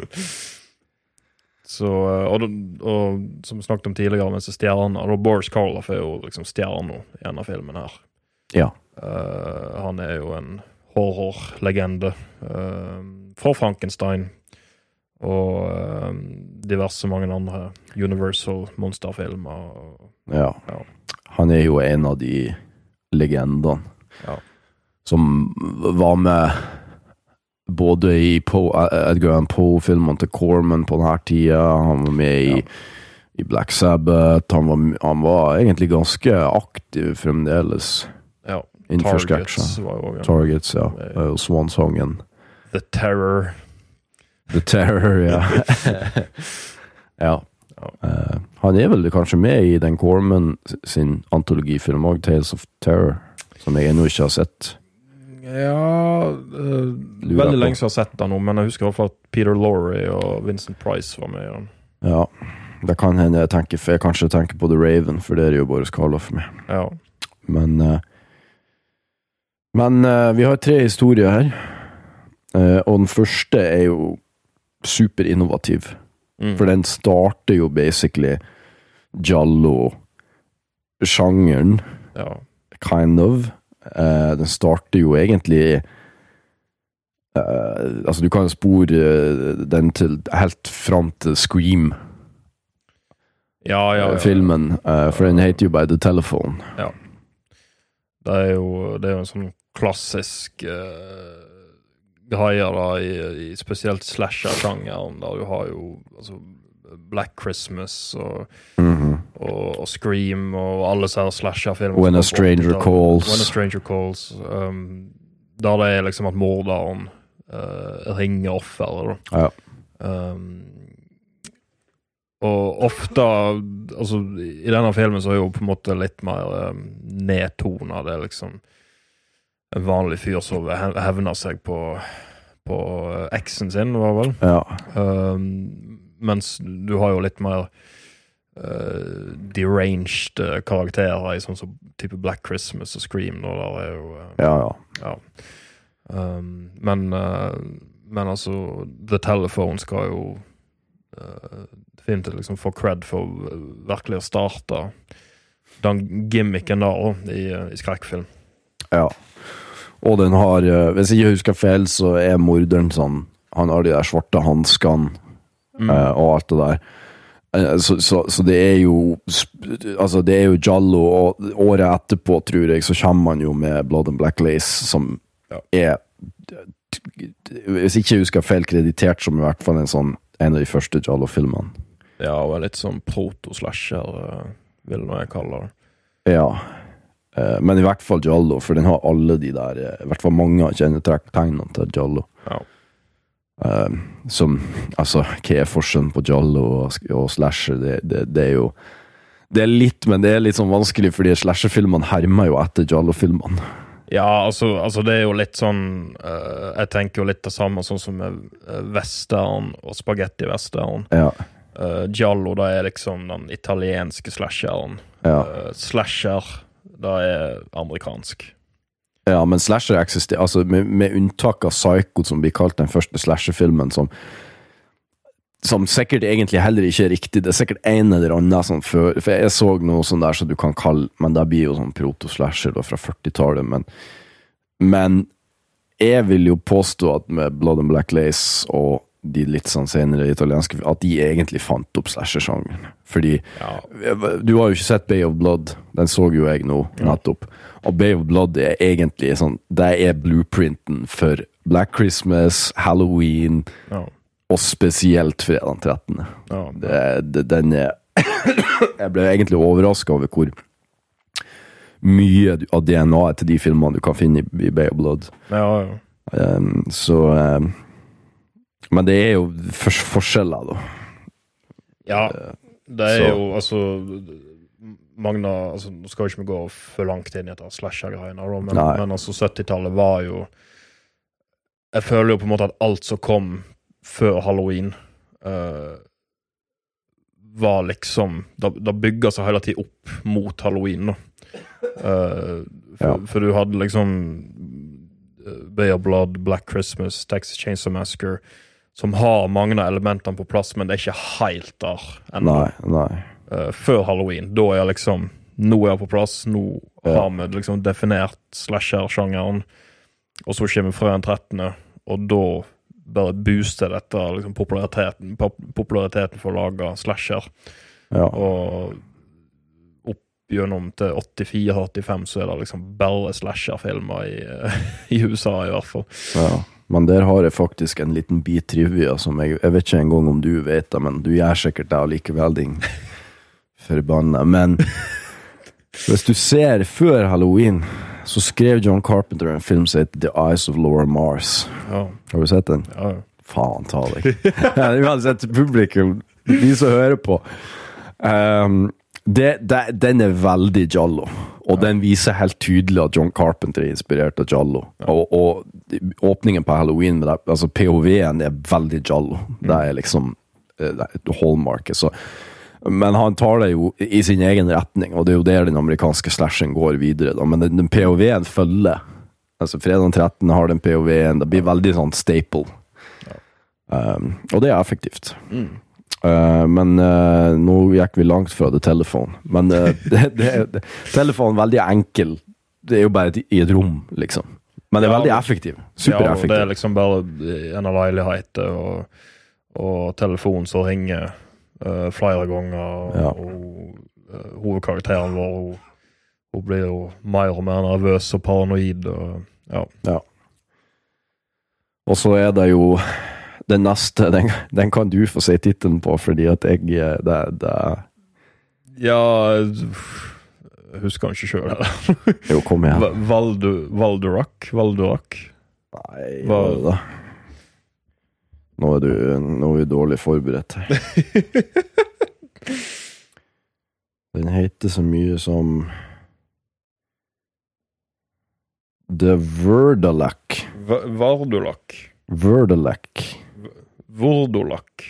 Så, og som vi snakket om tidligere med stjerner, og Boris Karloff er jo liksom stjerner i en av filmen her. Ja. Han er jo en horrorlegende fra Frankenstein og diverse mange andre Universal monsterfilmer. Ja. Han er jo en av de legendene som var med både i Edgar Allan Poe-filmen til Corman på denne tida. Han var med i Black Sabbath. Han var egentlig ganske aktiv fremdeles. Ja. Innenfor sketsjer. Targets, ja. Swansongen. The Terror, ja. Ja. Han er vel kanskje med i den Corman sin antologifilm også, Tales of Terror, som jeg ennå ikke har sett. Ja, veldig lenge siden jeg har sett den nå, men jeg husker i hvert fall at Peter Lorre og Vincent Price var med i den. Ja, det kan hende jeg kanskje tenker på The Raven, for det er jo Boris Karloff med. Ja. Men vi har 3 historier her, og den første er jo super innovativ. For den starter jo basically Giallo-sjangeren. Ja. Kind of. Den starter jo egentlig altså du kan spore den til helt fram til Scream. Filmen, for den heter jo bare The Telephone. Ja. Det er jo en sånn klassisk greier da, i spesielt slasher-sjangeren, der du har jo altså, Black Christmas og Scream og alle sånne slasher-filmer. When a Stranger Calls. When a Stranger Calls. Der det er liksom at morderen ringer offer. Ja. Og ofte, altså i denne filmen så er jo på en måte litt mer nedtonet. Det er liksom en vanlig fyr som hevner seg på eksen sin, var vel? Ja. Mens du har jo litt mer deranged karakterer i sånn som type Black Christmas og Scream, og der er jo... Ja. Men altså, The Telephone skal jo definitivt liksom få cred for virkelig å starte den gimmicken der i skrekkfilm. Ja. Og den har, hvis jeg ikke husker feil, så er morderen sånn, han har de der svarte handskene og alt det der. Så det er jo altså det er jo Giallo, og året etterpå, tror jeg, så kommer man jo med Blood and Black Lace, som er, hvis jeg ikke husker feil, kreditert som i hvert fall en av de første Giallo-filmene. Ja, og litt sånn proto-slasher, vil jeg kalle det. Ja. Men i hvert fall Giallo, for den har alle de der, i hvert fall mange av kjennetegnene til Giallo. Ja. Som, altså, hva er forskjellen på Giallo og slasher? Det er jo, det er litt, men det er litt sånn vanskelig, fordi slasher-filmene hermer jo etter Giallo-filmene. Ja, altså det er jo litt sånn, jeg tenker jo litt det samme, sånn som western og spaghetti-western. Ja. Giallo, da er liksom den italienske slasheren. Ja. Slasher, da er amerikansk. Ja, men slasher eksisterer, altså med unntak av Psycho, som blir kalt den første slasher-filmen, som sikkert egentlig heller ikke er riktig. Det er sikkert en eller annen sånn for jeg så noe sånn der som du kan kalle, men det blir jo sånn proto-slasher da, fra 40-tallet, men jeg vil jo påstå at med Blood and Black Lace og de litt sånn senere italienske, at de egentlig fant opp slasher-sjangen. Fordi, du har jo ikke sett Bay of Blood, den så jo jeg nå, nettopp. Og Bay of Blood er egentlig sånn, det er blueprinten for Black Christmas, Halloween, og spesielt fredag 13. Den er, jeg ble egentlig overrasket over hvor mye av DNA til de filmene du kan finne i Bay of Blood. Ja. Men det jo forskjeller da. Ja, det jo altså Magna, altså nå skal ikke vi gå for langt inn i etter slasher-greiene men altså 70-tallet var jo jeg føler jo på en måte at alt som kom før Halloween var liksom da bygget seg hele tiden opp mot Halloween for du hadde liksom Bay of Blood, Black Christmas, Texas Chainsaw Massacre som har mange av elementene på plass, men det ikke helt der ennå. Nei. Før Halloween, da jeg liksom, nå jeg på plass, nå har vi liksom definert slasher-sjangeren, og så kommer vi fra den 13. Og da bare booster dette liksom populariteten for å lage slasher. Ja. Og opp gjennom til 84-85 så det liksom bare slasher-filmer i USA i hvert fall. Ja. Men der har jeg faktisk en liten bit trivia som jeg vet ikke engang om du vet det, men du gjør sikkert det likevel, din forbanna. Men hvis du ser før Halloween, så skrev John Carpenter en film som heter The Eyes of Laura Mars. Ja. Har du sett den? Ja. Faen, ta deg. Uansett publikum, de som hører på. Den veldig giallo. Og den viser helt tydelig at John Carpenter inspirert av giallo. Og åpningen på Halloween med det, altså POV-en veldig giallo. Det liksom hallmarket. Så, men han tar det jo i sin egen retning, og det jo der den amerikanske slashen går videre. Da. Men den POV-en følger. Altså fredag den 13. har den POV-en. Det blir veldig sånn staple. Og det effektivt. Men nå gikk vi langt fra det telefon. Men telefon veldig enkel. Det jo bare i et rom, liksom. Men det veldig effektiv. Supereffektiv. Ja, det liksom bare en av leiligheter og telefon som ringer flere ganger. Og hovedkarakteren vår hun blir jo mer og mer nervøs og paranoid. Ja. Og så det jo den neste, den kan du få se titelen på, fordi at jeg Ja, jeg husker han ikke selv. Jo, kom igjen. Valdurak? Nei, hva det? Nå du dårlig forberedt. Den heter så mye som The Vordolak. Vordolak.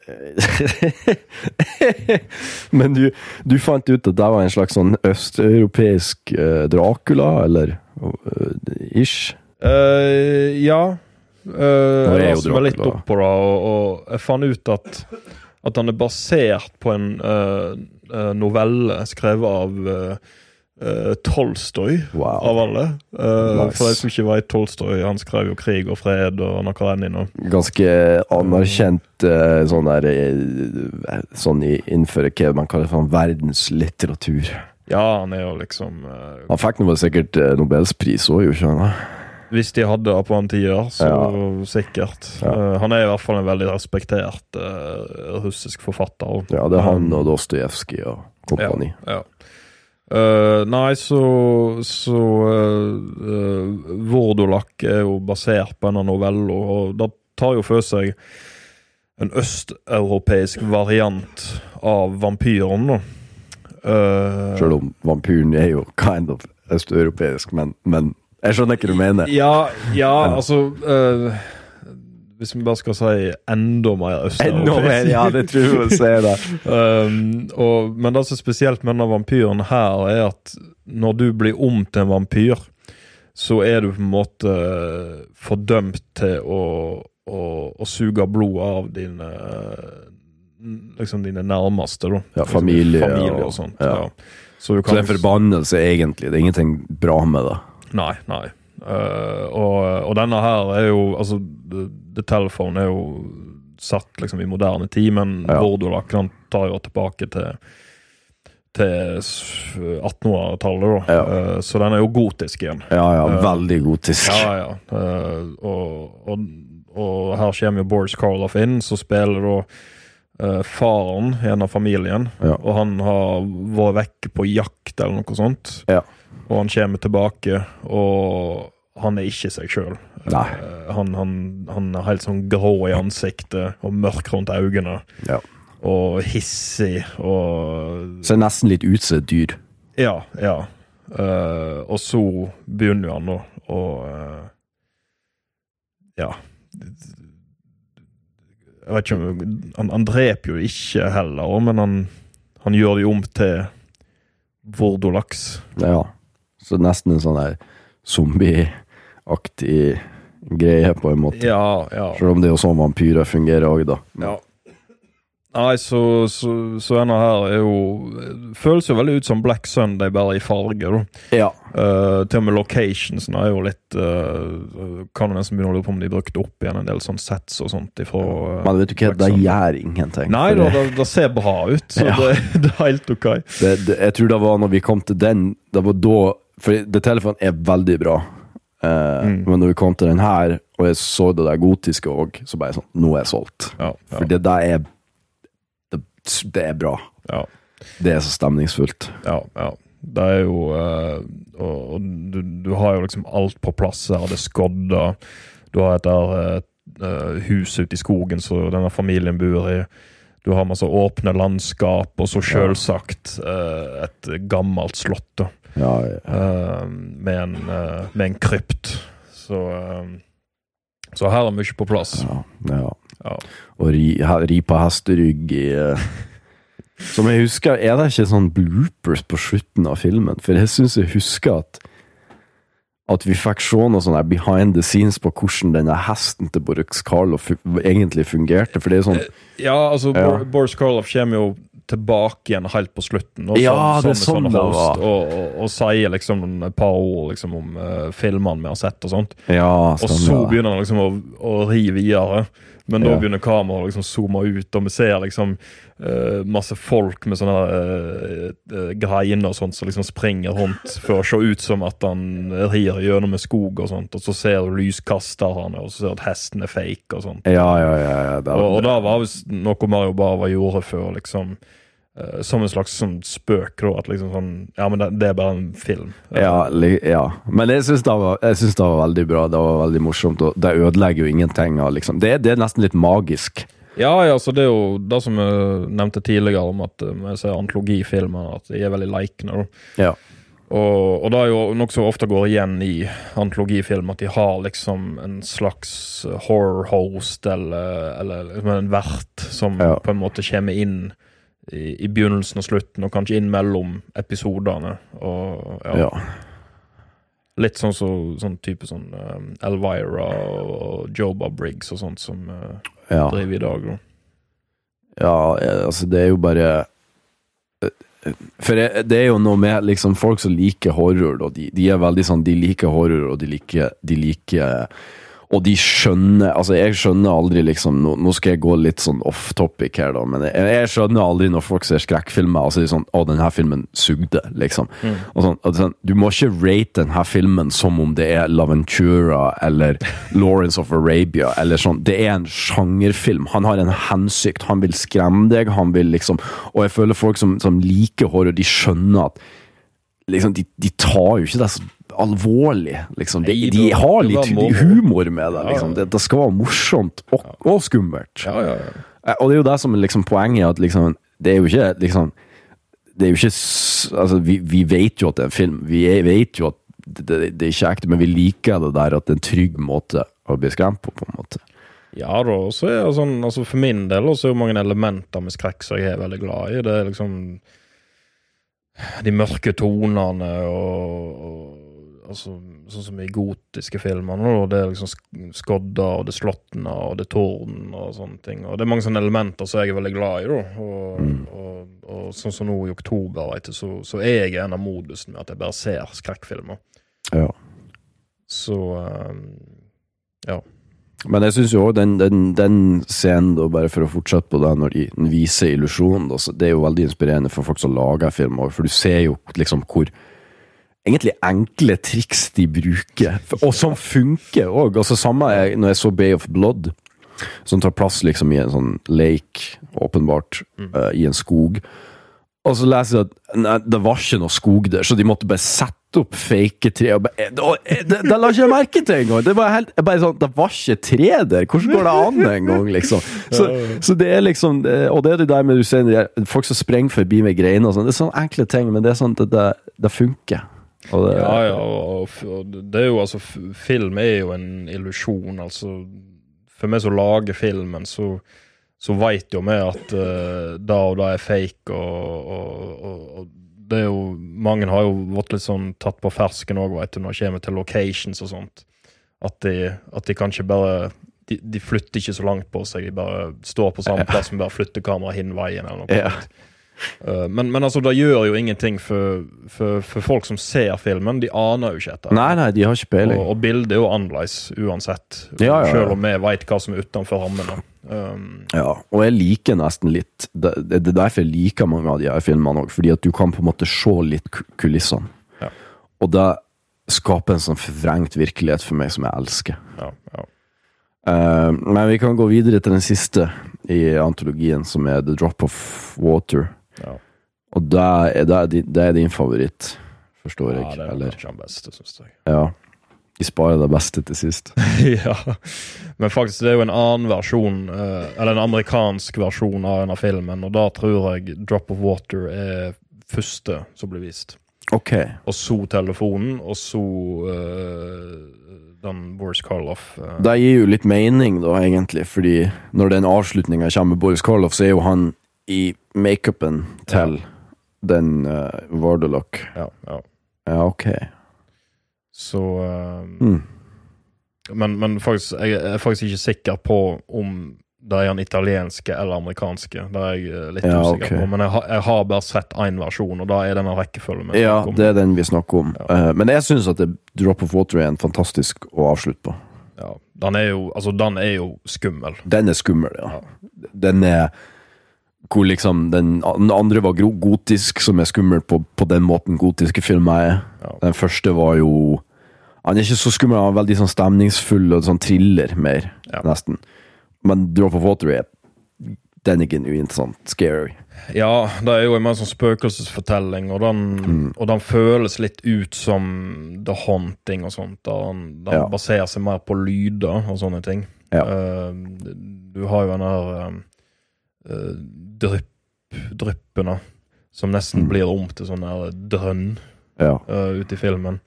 Men du fant ut at det var en slags sånn østeuropeisk Dracula, eller ish? Ja. Jeg var litt opp på det, og jeg fant ut at han basert på en novelle skrevet av Tolstoy, av alle. For de som ikke vet Tolstoy, han skrev jo Krig og fred og Anna Karenina. Ganske anerkjent sånn der sånn innenfor hva man kaller for verdenslitteratur. Ja, han jo liksom han fikk nå vel sikkert Nobelspris også, jo ikke han? Hvis de hadde det på en tider, så sikkert. Han i hvert fall en veldig respektert russisk forfatter. Ja, det han og Dostojevskij og kompani. Ja. Nei, så Vordolak jo basert på en novelle, og det tar jo for seg en østeuropeisk variant av vampyren nå. Selv om vampyren jo kind of østeuropeisk, men jeg skjønner ikke du mener. Ja, altså hvis vi bare skal si enda mer østeuropeisk. Enda mer, ja, det tror jeg vil si det. Men det som spesielt med denne vampyren her at når du blir til en vampyr, så du på en måte fordømt til å suge blod av dine nærmeste da. Ja, familie og sånt. Ja. Så det en forbannelse egentlig, det ingenting bra med det. Nei. Og denne her jo, altså The Telephone jo satt liksom i moderne tid, men Vordolak kan ta jo tilbake til 1800-tallet da. Så den jo gotisk igjen. Ja, veldig gotisk. Ja. Og her kommer jo Boris Karloff inn, så spiller da faren, en av familien, og han har vært vekk på jakt eller noe sånt. Ja. Og han kommer tilbake, og han er ikke seg selv. Nei. Han er helt sånn grå i ansiktet og mørk rundt øynene. Ja. Og hissig og... Så nesten litt ut som et dyr. Ja. Og så begynner han nå og ja, jeg vet ikke om han dreper jo ikke heller, men han gjør det om til vordolaks. Ja, så nesten en sånn der zombie-aktig greie på en måte. Ja. Selv om det er jo sånn vampyrer fungerer også da. Ja. Nei, så denne her er jo føles jo veldig ut som Black Sunday bare i farge da. Ja. Til og med locationsene er jo litt kan jo nesten begynne å lure på om de brukte opp igjen en del sånn sets og sånt ifra, men vet du hva, det gjør ingenting. Nei, det ser bra ut, så det er helt ok. Jeg tror det var når vi kom til den, det var da, for det telefonen er veldig bra, men når vi kom til den her og jeg så det der gotiske også, så bare sånn, nå er jeg solgt. For det der det er bra. Ja. Det er så stemningsfullt. Ja. Det er jo og du har jo liksom alt på plass her, det er skodda. Du har et hus ute i skogen så denne familien bor i. Du har masse åpne landskap og så selvsagt et gammelt slott da. Med en krypt. Så her er mye på plass. Ja. Og ri på hesterygg i som jeg husker, er det ikke sånn bloopers på slutten av filmen? For jeg synes jeg husker at vi fikk se noe sånn der behind the scenes på hvordan denne hesten til Boris Karloff egentlig fungerte, for det er sånn... Ja, altså Boris Karloff kommer jo tilbake igjen helt på slutten og det er sånn det var og sier liksom et par ord liksom, om filmene vi har sett og sånt og så begynner han liksom å ri videre men da begynner kameraet liksom zoome ut og vi ser liksom masse folk med sånne greiner og sånt som liksom springer rundt for å se ut som at han rir gjennom med skog og sånt og så ser du lyskasterne og så ser du at hesten er fake og sånt og da var det noe Mario Bava gjorde for liksom som en slags sånn spøk da, at liksom sånn, ja, men det er bare en film. Ja. Men jeg synes det var veldig bra, det var veldig morsomt, og det ødelegger jo ingenting liksom. Det er nesten litt magisk. Ja, så det er jo det som jeg nevnte tidligere om at jeg ser antologifilmer, at de er veldig likende. Ja. Og det er jo noe som ofte går igjen i antologifilm, at de har liksom en slags horror host, eller liksom en vert som på en måte kommer inn i begynnelsen og slutten og kanskje inn mellom episoderne og litt sånn type sånn Elvira og Joba Briggs og sånt som driver i dag altså det er jo bare for det er jo noe med liksom folk som liker horror og de er veldig sånn, de liker horror og de liker og de skjønner, altså jeg skjønner aldri liksom, nå skal jeg gå litt sånn off-topic her da, men jeg skjønner aldri når folk ser skrekkfilmer, altså de er sånn, denne filmen sugde, liksom. Og sånn, du må ikke rate denne filmen som om det er L'Aventura eller Lawrence of Arabia, eller sånn, det er en sjangerfilm, han har en hensikt, han vil skremme deg, han vil liksom, og jeg føler folk som liker horror, de skjønner at liksom, de tar jo ikke det så alvorlig, liksom. De har litt humor med det, liksom. Det skal være morsomt og skummelt. Og det er jo det som er liksom poenget, at liksom, det er jo ikke liksom, det er jo ikke altså, vi vet jo at det er en film, vi vet jo at det er ikke ekte, men vi liker det der at det er en trygg måte å bli skremt på en måte. Ja da, så er det sånn, altså for min del også er jo mange elementer med skrekk som jeg er veldig glad i, det er liksom de mørke tonene og altså, sånn som i gotiske filmer og det er liksom skodda og det slottene og det tårn og sånne ting og det er mange sånne elementer som jeg er veldig glad i da. Og sånn som nå i oktober vet du, så er jeg en av modusen med at jeg bare ser skrekkfilmer så men jeg synes jo også den scenen da, bare for å fortsette på det når de viser illusjonen da, så det er jo veldig inspirerende for folk som lager film for du ser jo liksom hvor egentlig enkle triks de bruker, og som funker også. Altså samme når jeg så Bay of Blood, som tar plass liksom i en sånn lake, åpenbart, i en skog. Og så leser jeg at det var ikke noe skog der, så de måtte bare sette nettopp fake tre, og det la ikke jeg merke til en gang. Det var helt, jeg bare sånn, det var ikke tre der. Hvordan går det an en gang, liksom? Så det liksom, og det det der med du ser, folk som sprenger forbi med greiner og sånn, det sånne enkle ting, men det sånn at det funker. Og det, og det jo altså, film jo en illusion, altså, for meg som lager filmen, så vet jo vi at da og da fake, og det jo, mange har jo vært litt sånn tatt på fersken også, vet du, når det kommer til locations og sånt, at de kanskje bare, de flytter ikke så langt på seg, de bare står på samme plass, men bare flytter kamera hin veien, eller noe sånt. Men altså, det gjør jo ingenting for folk som ser filmen, de aner jo ikke etter. Nei, de har ikke peiling. Og bildet jo annerledes uansett, selv om vi vet hva som utenfor rammene. Og jeg liker nesten litt, det derfor jeg liker mange av de her filmene også, fordi at du kan på en måte se litt kulissene. Og det skaper en sånn forvrengt virkelighet for meg som jeg elsker. Men vi kan gå videre til den siste i antologien, som The Drop of Water. Og det din favoritt, forstår jeg. Ja, det kanskje den beste, synes jeg. Ja, de sparer det beste til sist. Ja, men faktisk det jo en annen versjon, eller en amerikansk versjon av denne filmen, og da tror jeg Drop of Water første som blir vist. Ok. Og så telefonen, og så den Boris Karloff. Det gir jo litt mening da, egentlig, fordi når den avslutningen kommer med Boris Karloff, så jo han i make-upen til den Vardalok. Ja, ok. Så men faktisk, jeg faktisk ikke sikker på om det en italienske eller amerikanske. Det jeg litt usikker på, men jeg har bare sett en versjon, og da denne rekkefølgen vi snakker om. Det den vi snakker om. Men jeg synes at Drop of Water en fantastisk å avslutte på. Ja, den jo skummel. Den skummel, ja. Den hvor liksom den andre var gotisk, som skummel på den måten gotiske filmer Den første var jo, han ikke så skummel, han var veldig sånn stemningsfull og sånn thriller mer, nesten. Men Drop of Water den genuint sånn scary. Ja, det jo en mer sånn spøkelsesfortelling, og den føles litt ut som The Haunting og sånt, den baserer seg mer på lyder og sånne ting. Du har jo den her dryppene som nesten blir om til sånn her drønn ut i filmen.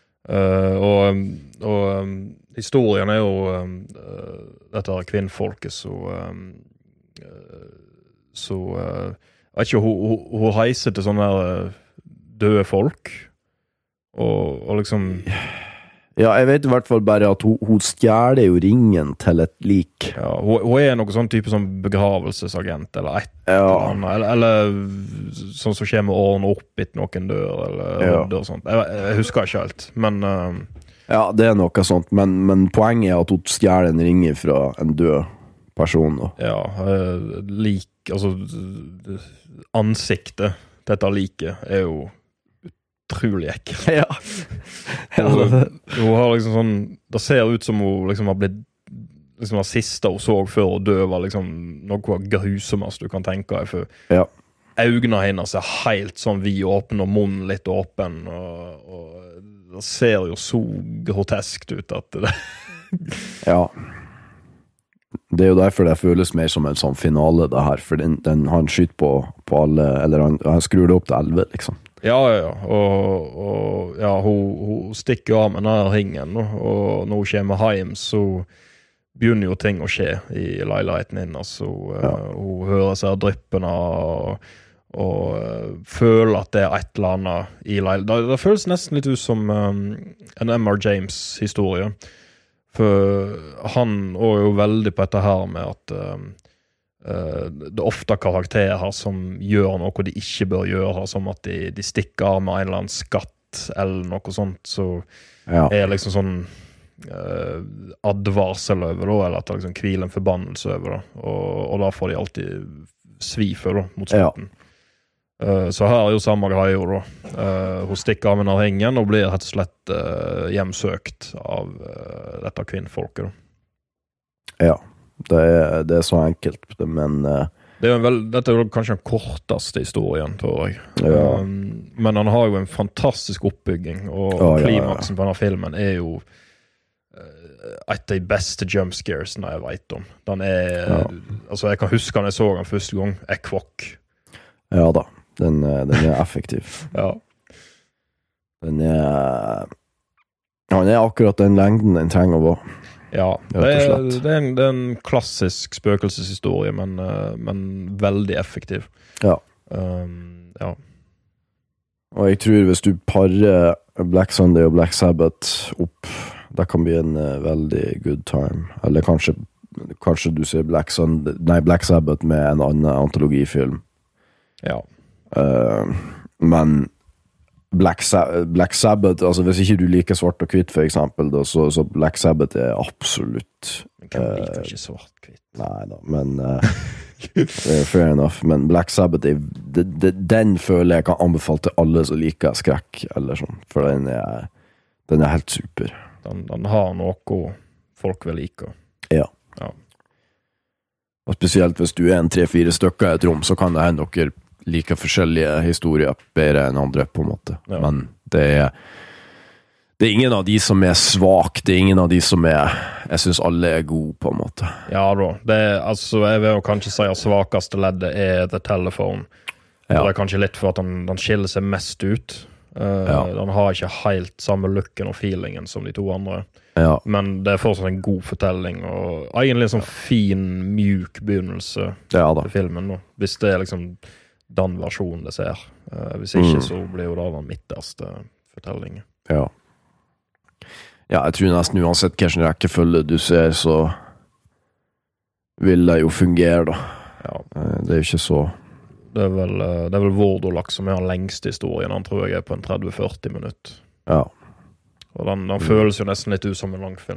Og historien jo dette her kvinnfolket så vet ikke, hun reiser til sånne døde folk og liksom jeg vet i hvert fall bare at hun stjæler jo ringen til et lik. Ja, hun noe sånn type som begravelsesagent eller eller sånn som kommer årene opp etter noen dør eller dør sånt. Jeg husker ikke helt, men ja, det noe sånt, men poenget at hun stjæler en ring fra en død person. Ja, altså ansiktet dette liket jo utrolig ekkelt. Hun har liksom sånn, det ser ut som hun liksom har blitt liksom det siste hun så før hun døde var liksom noe grusomast du kan tenke deg, for øynene hennes helt sånn vidåpne og munnen litt åpen, og det ser jo så groteskt ut at det det jo derfor det føles mer som en sånn finale det her, for han skyter på alle, eller han skrur det opp til 11 liksom. Ja, og hun stikker av med denne ringen, og når hun kommer hjem, så begynner jo ting å skje i leiligheten hennes, så hun hører seg dryppene, og føler at det et eller annet i leiligheten. Det føles nesten litt ut som en M.R. James-historie, for han er jo veldig på dette her med at det ofte karakterer som gjør noe de ikke bør gjøre, som at de stikker av med en eller annen skatt eller noe sånt, så liksom sånn advarsel over det, eller at det liksom hviler en forbannelse over det, og da får de alltid svi for det mot slutten. Så her jo samme greie da. Hun stikker av med denne ringen og blir rett og slett hjemsøkt av dette kvinnfolket da. Ja, det så enkelt, men dette jo kanskje den korteste historien, tror jeg. Men han har jo en fantastisk oppbygging, og klimaksen på denne filmen jo et av de beste jumpscaresene jeg vet om. Den altså jeg kan huske når jeg så den første gang, jeg kvokk. Ja da, den effektiv. Ja. Den akkurat den lengden den trenger å være. Ja, det er en klassisk spøkelseshistorie, men veldig effektiv. Ja. Ja. Og jeg tror hvis du parer Black Sunday og Black Sabbath opp, det kan bli en veldig good time. Eller kanskje du ser Black Sabbath med en annen antologifilm. Ja. Men Black Sabbath, altså hvis ikke du liker svart og hvitt for eksempel, da, så Black Sabbath absolutt Men kan liker ikke svart og hvitt. Neida, men fair enough, men Black Sabbath den føler jeg kan anbefale til alle som liker skrekk eller sånn, for den helt super. Den har noe folk vil like. Ja. Og spesielt hvis du en 3-4 stykker i et rom, så kan det hende dere liker forskjellige historier bedre enn andre, på en måte. Ja. Men det er ingen av de som svak, det er ingen av de som jeg synes alle gode, på en måte. Ja da, altså, jeg vil jo kanskje si at svakeste leddet The Telephone. Ja. Det er kanskje litt for at den skiller seg mest ut. Den har ikke helt samme looken og feelingen som de to andre. Ja. Men det fortsatt en god fortelling, og egentlig en sånn fin, mjuk begynnelse til filmen. Da. Hvis det liksom den versjonen det ser. Hvis ikke, så blir jo det den midterste fortellingen. Ja, jeg tror nesten uansett hvilken rekkefølge du ser, så vil det jo fungere, da. Ja. Det jo ikke så... Det er vel Vordolax som den lengste historien. Han tror jeg på en 30-40 minutter. Ja. Og den føles jo nesten litt ut som en lang film.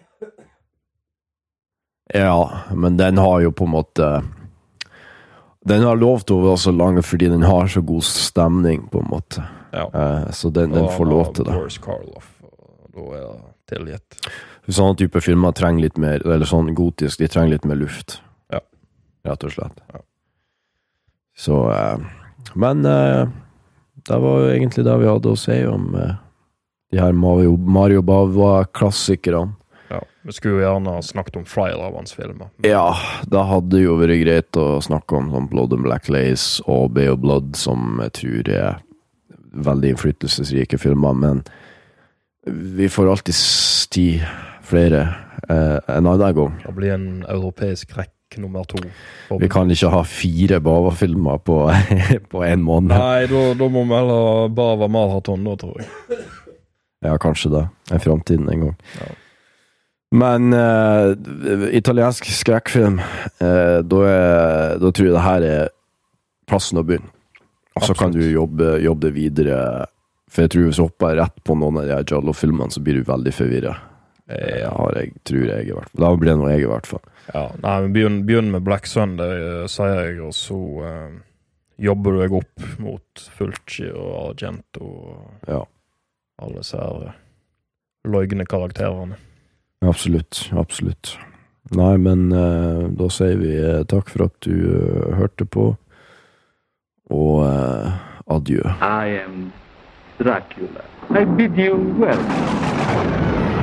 Ja, men den har jo på en måte... Den har lov til å være så lang fordi den har så god stemning, på en måte. Ja. Så den får lov til det. Boris Karloff, og da det tilgitt. Sånne type filmer trenger litt mer, eller sånn gotisk, de trenger litt mer luft. Ja. Rett og slett. Ja. Så, men det var jo egentlig det vi hadde å si om de her Mario Bava-klassikerne. Ja, vi skulle jo gjerne snakket om flere av hans filmer. Ja, det hadde jo vært greit å snakke om Blood and Black Lace og Bay of Blood, som jeg tror veldig innflytelsesrike filmer, men vi får alltid flere en annen gang. Det blir en europeisk rekk nummer 2. Vi kan ikke ha 4 Bava-filmer på en måned. Nei, da må vi heller Bava maraton da, tror jeg. Ja, kanskje det. I fremtiden en gang. Ja. Men italiensk skrekkfilm, da tror jeg det her plassen å begynne. Og så kan du jobbe det videre, for jeg tror hvis du hopper rett på noen av de Giallo-filmene, så blir du veldig forvirret. Tror jeg i hvert fall. Da blir det noe jeg i hvert fall. Ja, nei, men begynn med Black Sunday, sier jeg, og så jobber du deg opp mot Fulci og Argento og alle disse her løgne karakterene. Absolutt. Nei, men da sier vi takk for at du hørte på, og adjø. I am Dracula. I bid you well.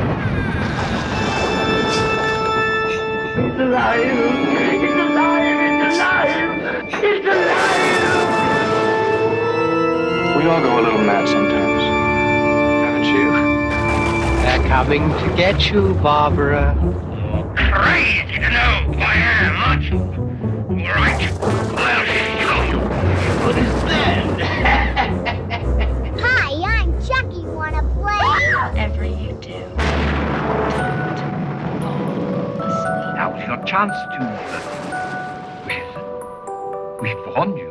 It's alive! It's alive! It's alive! It's alive! We all go a little mad sometimes. Haven't you? They're coming to get you, Barbara. Crazy to know who I am, aren't you? All right, I'll show you. What is that? Hi, I'm Chucky. Wanna play? Whatever you do, don't fall asleep. Now's your chance to... we've warned you.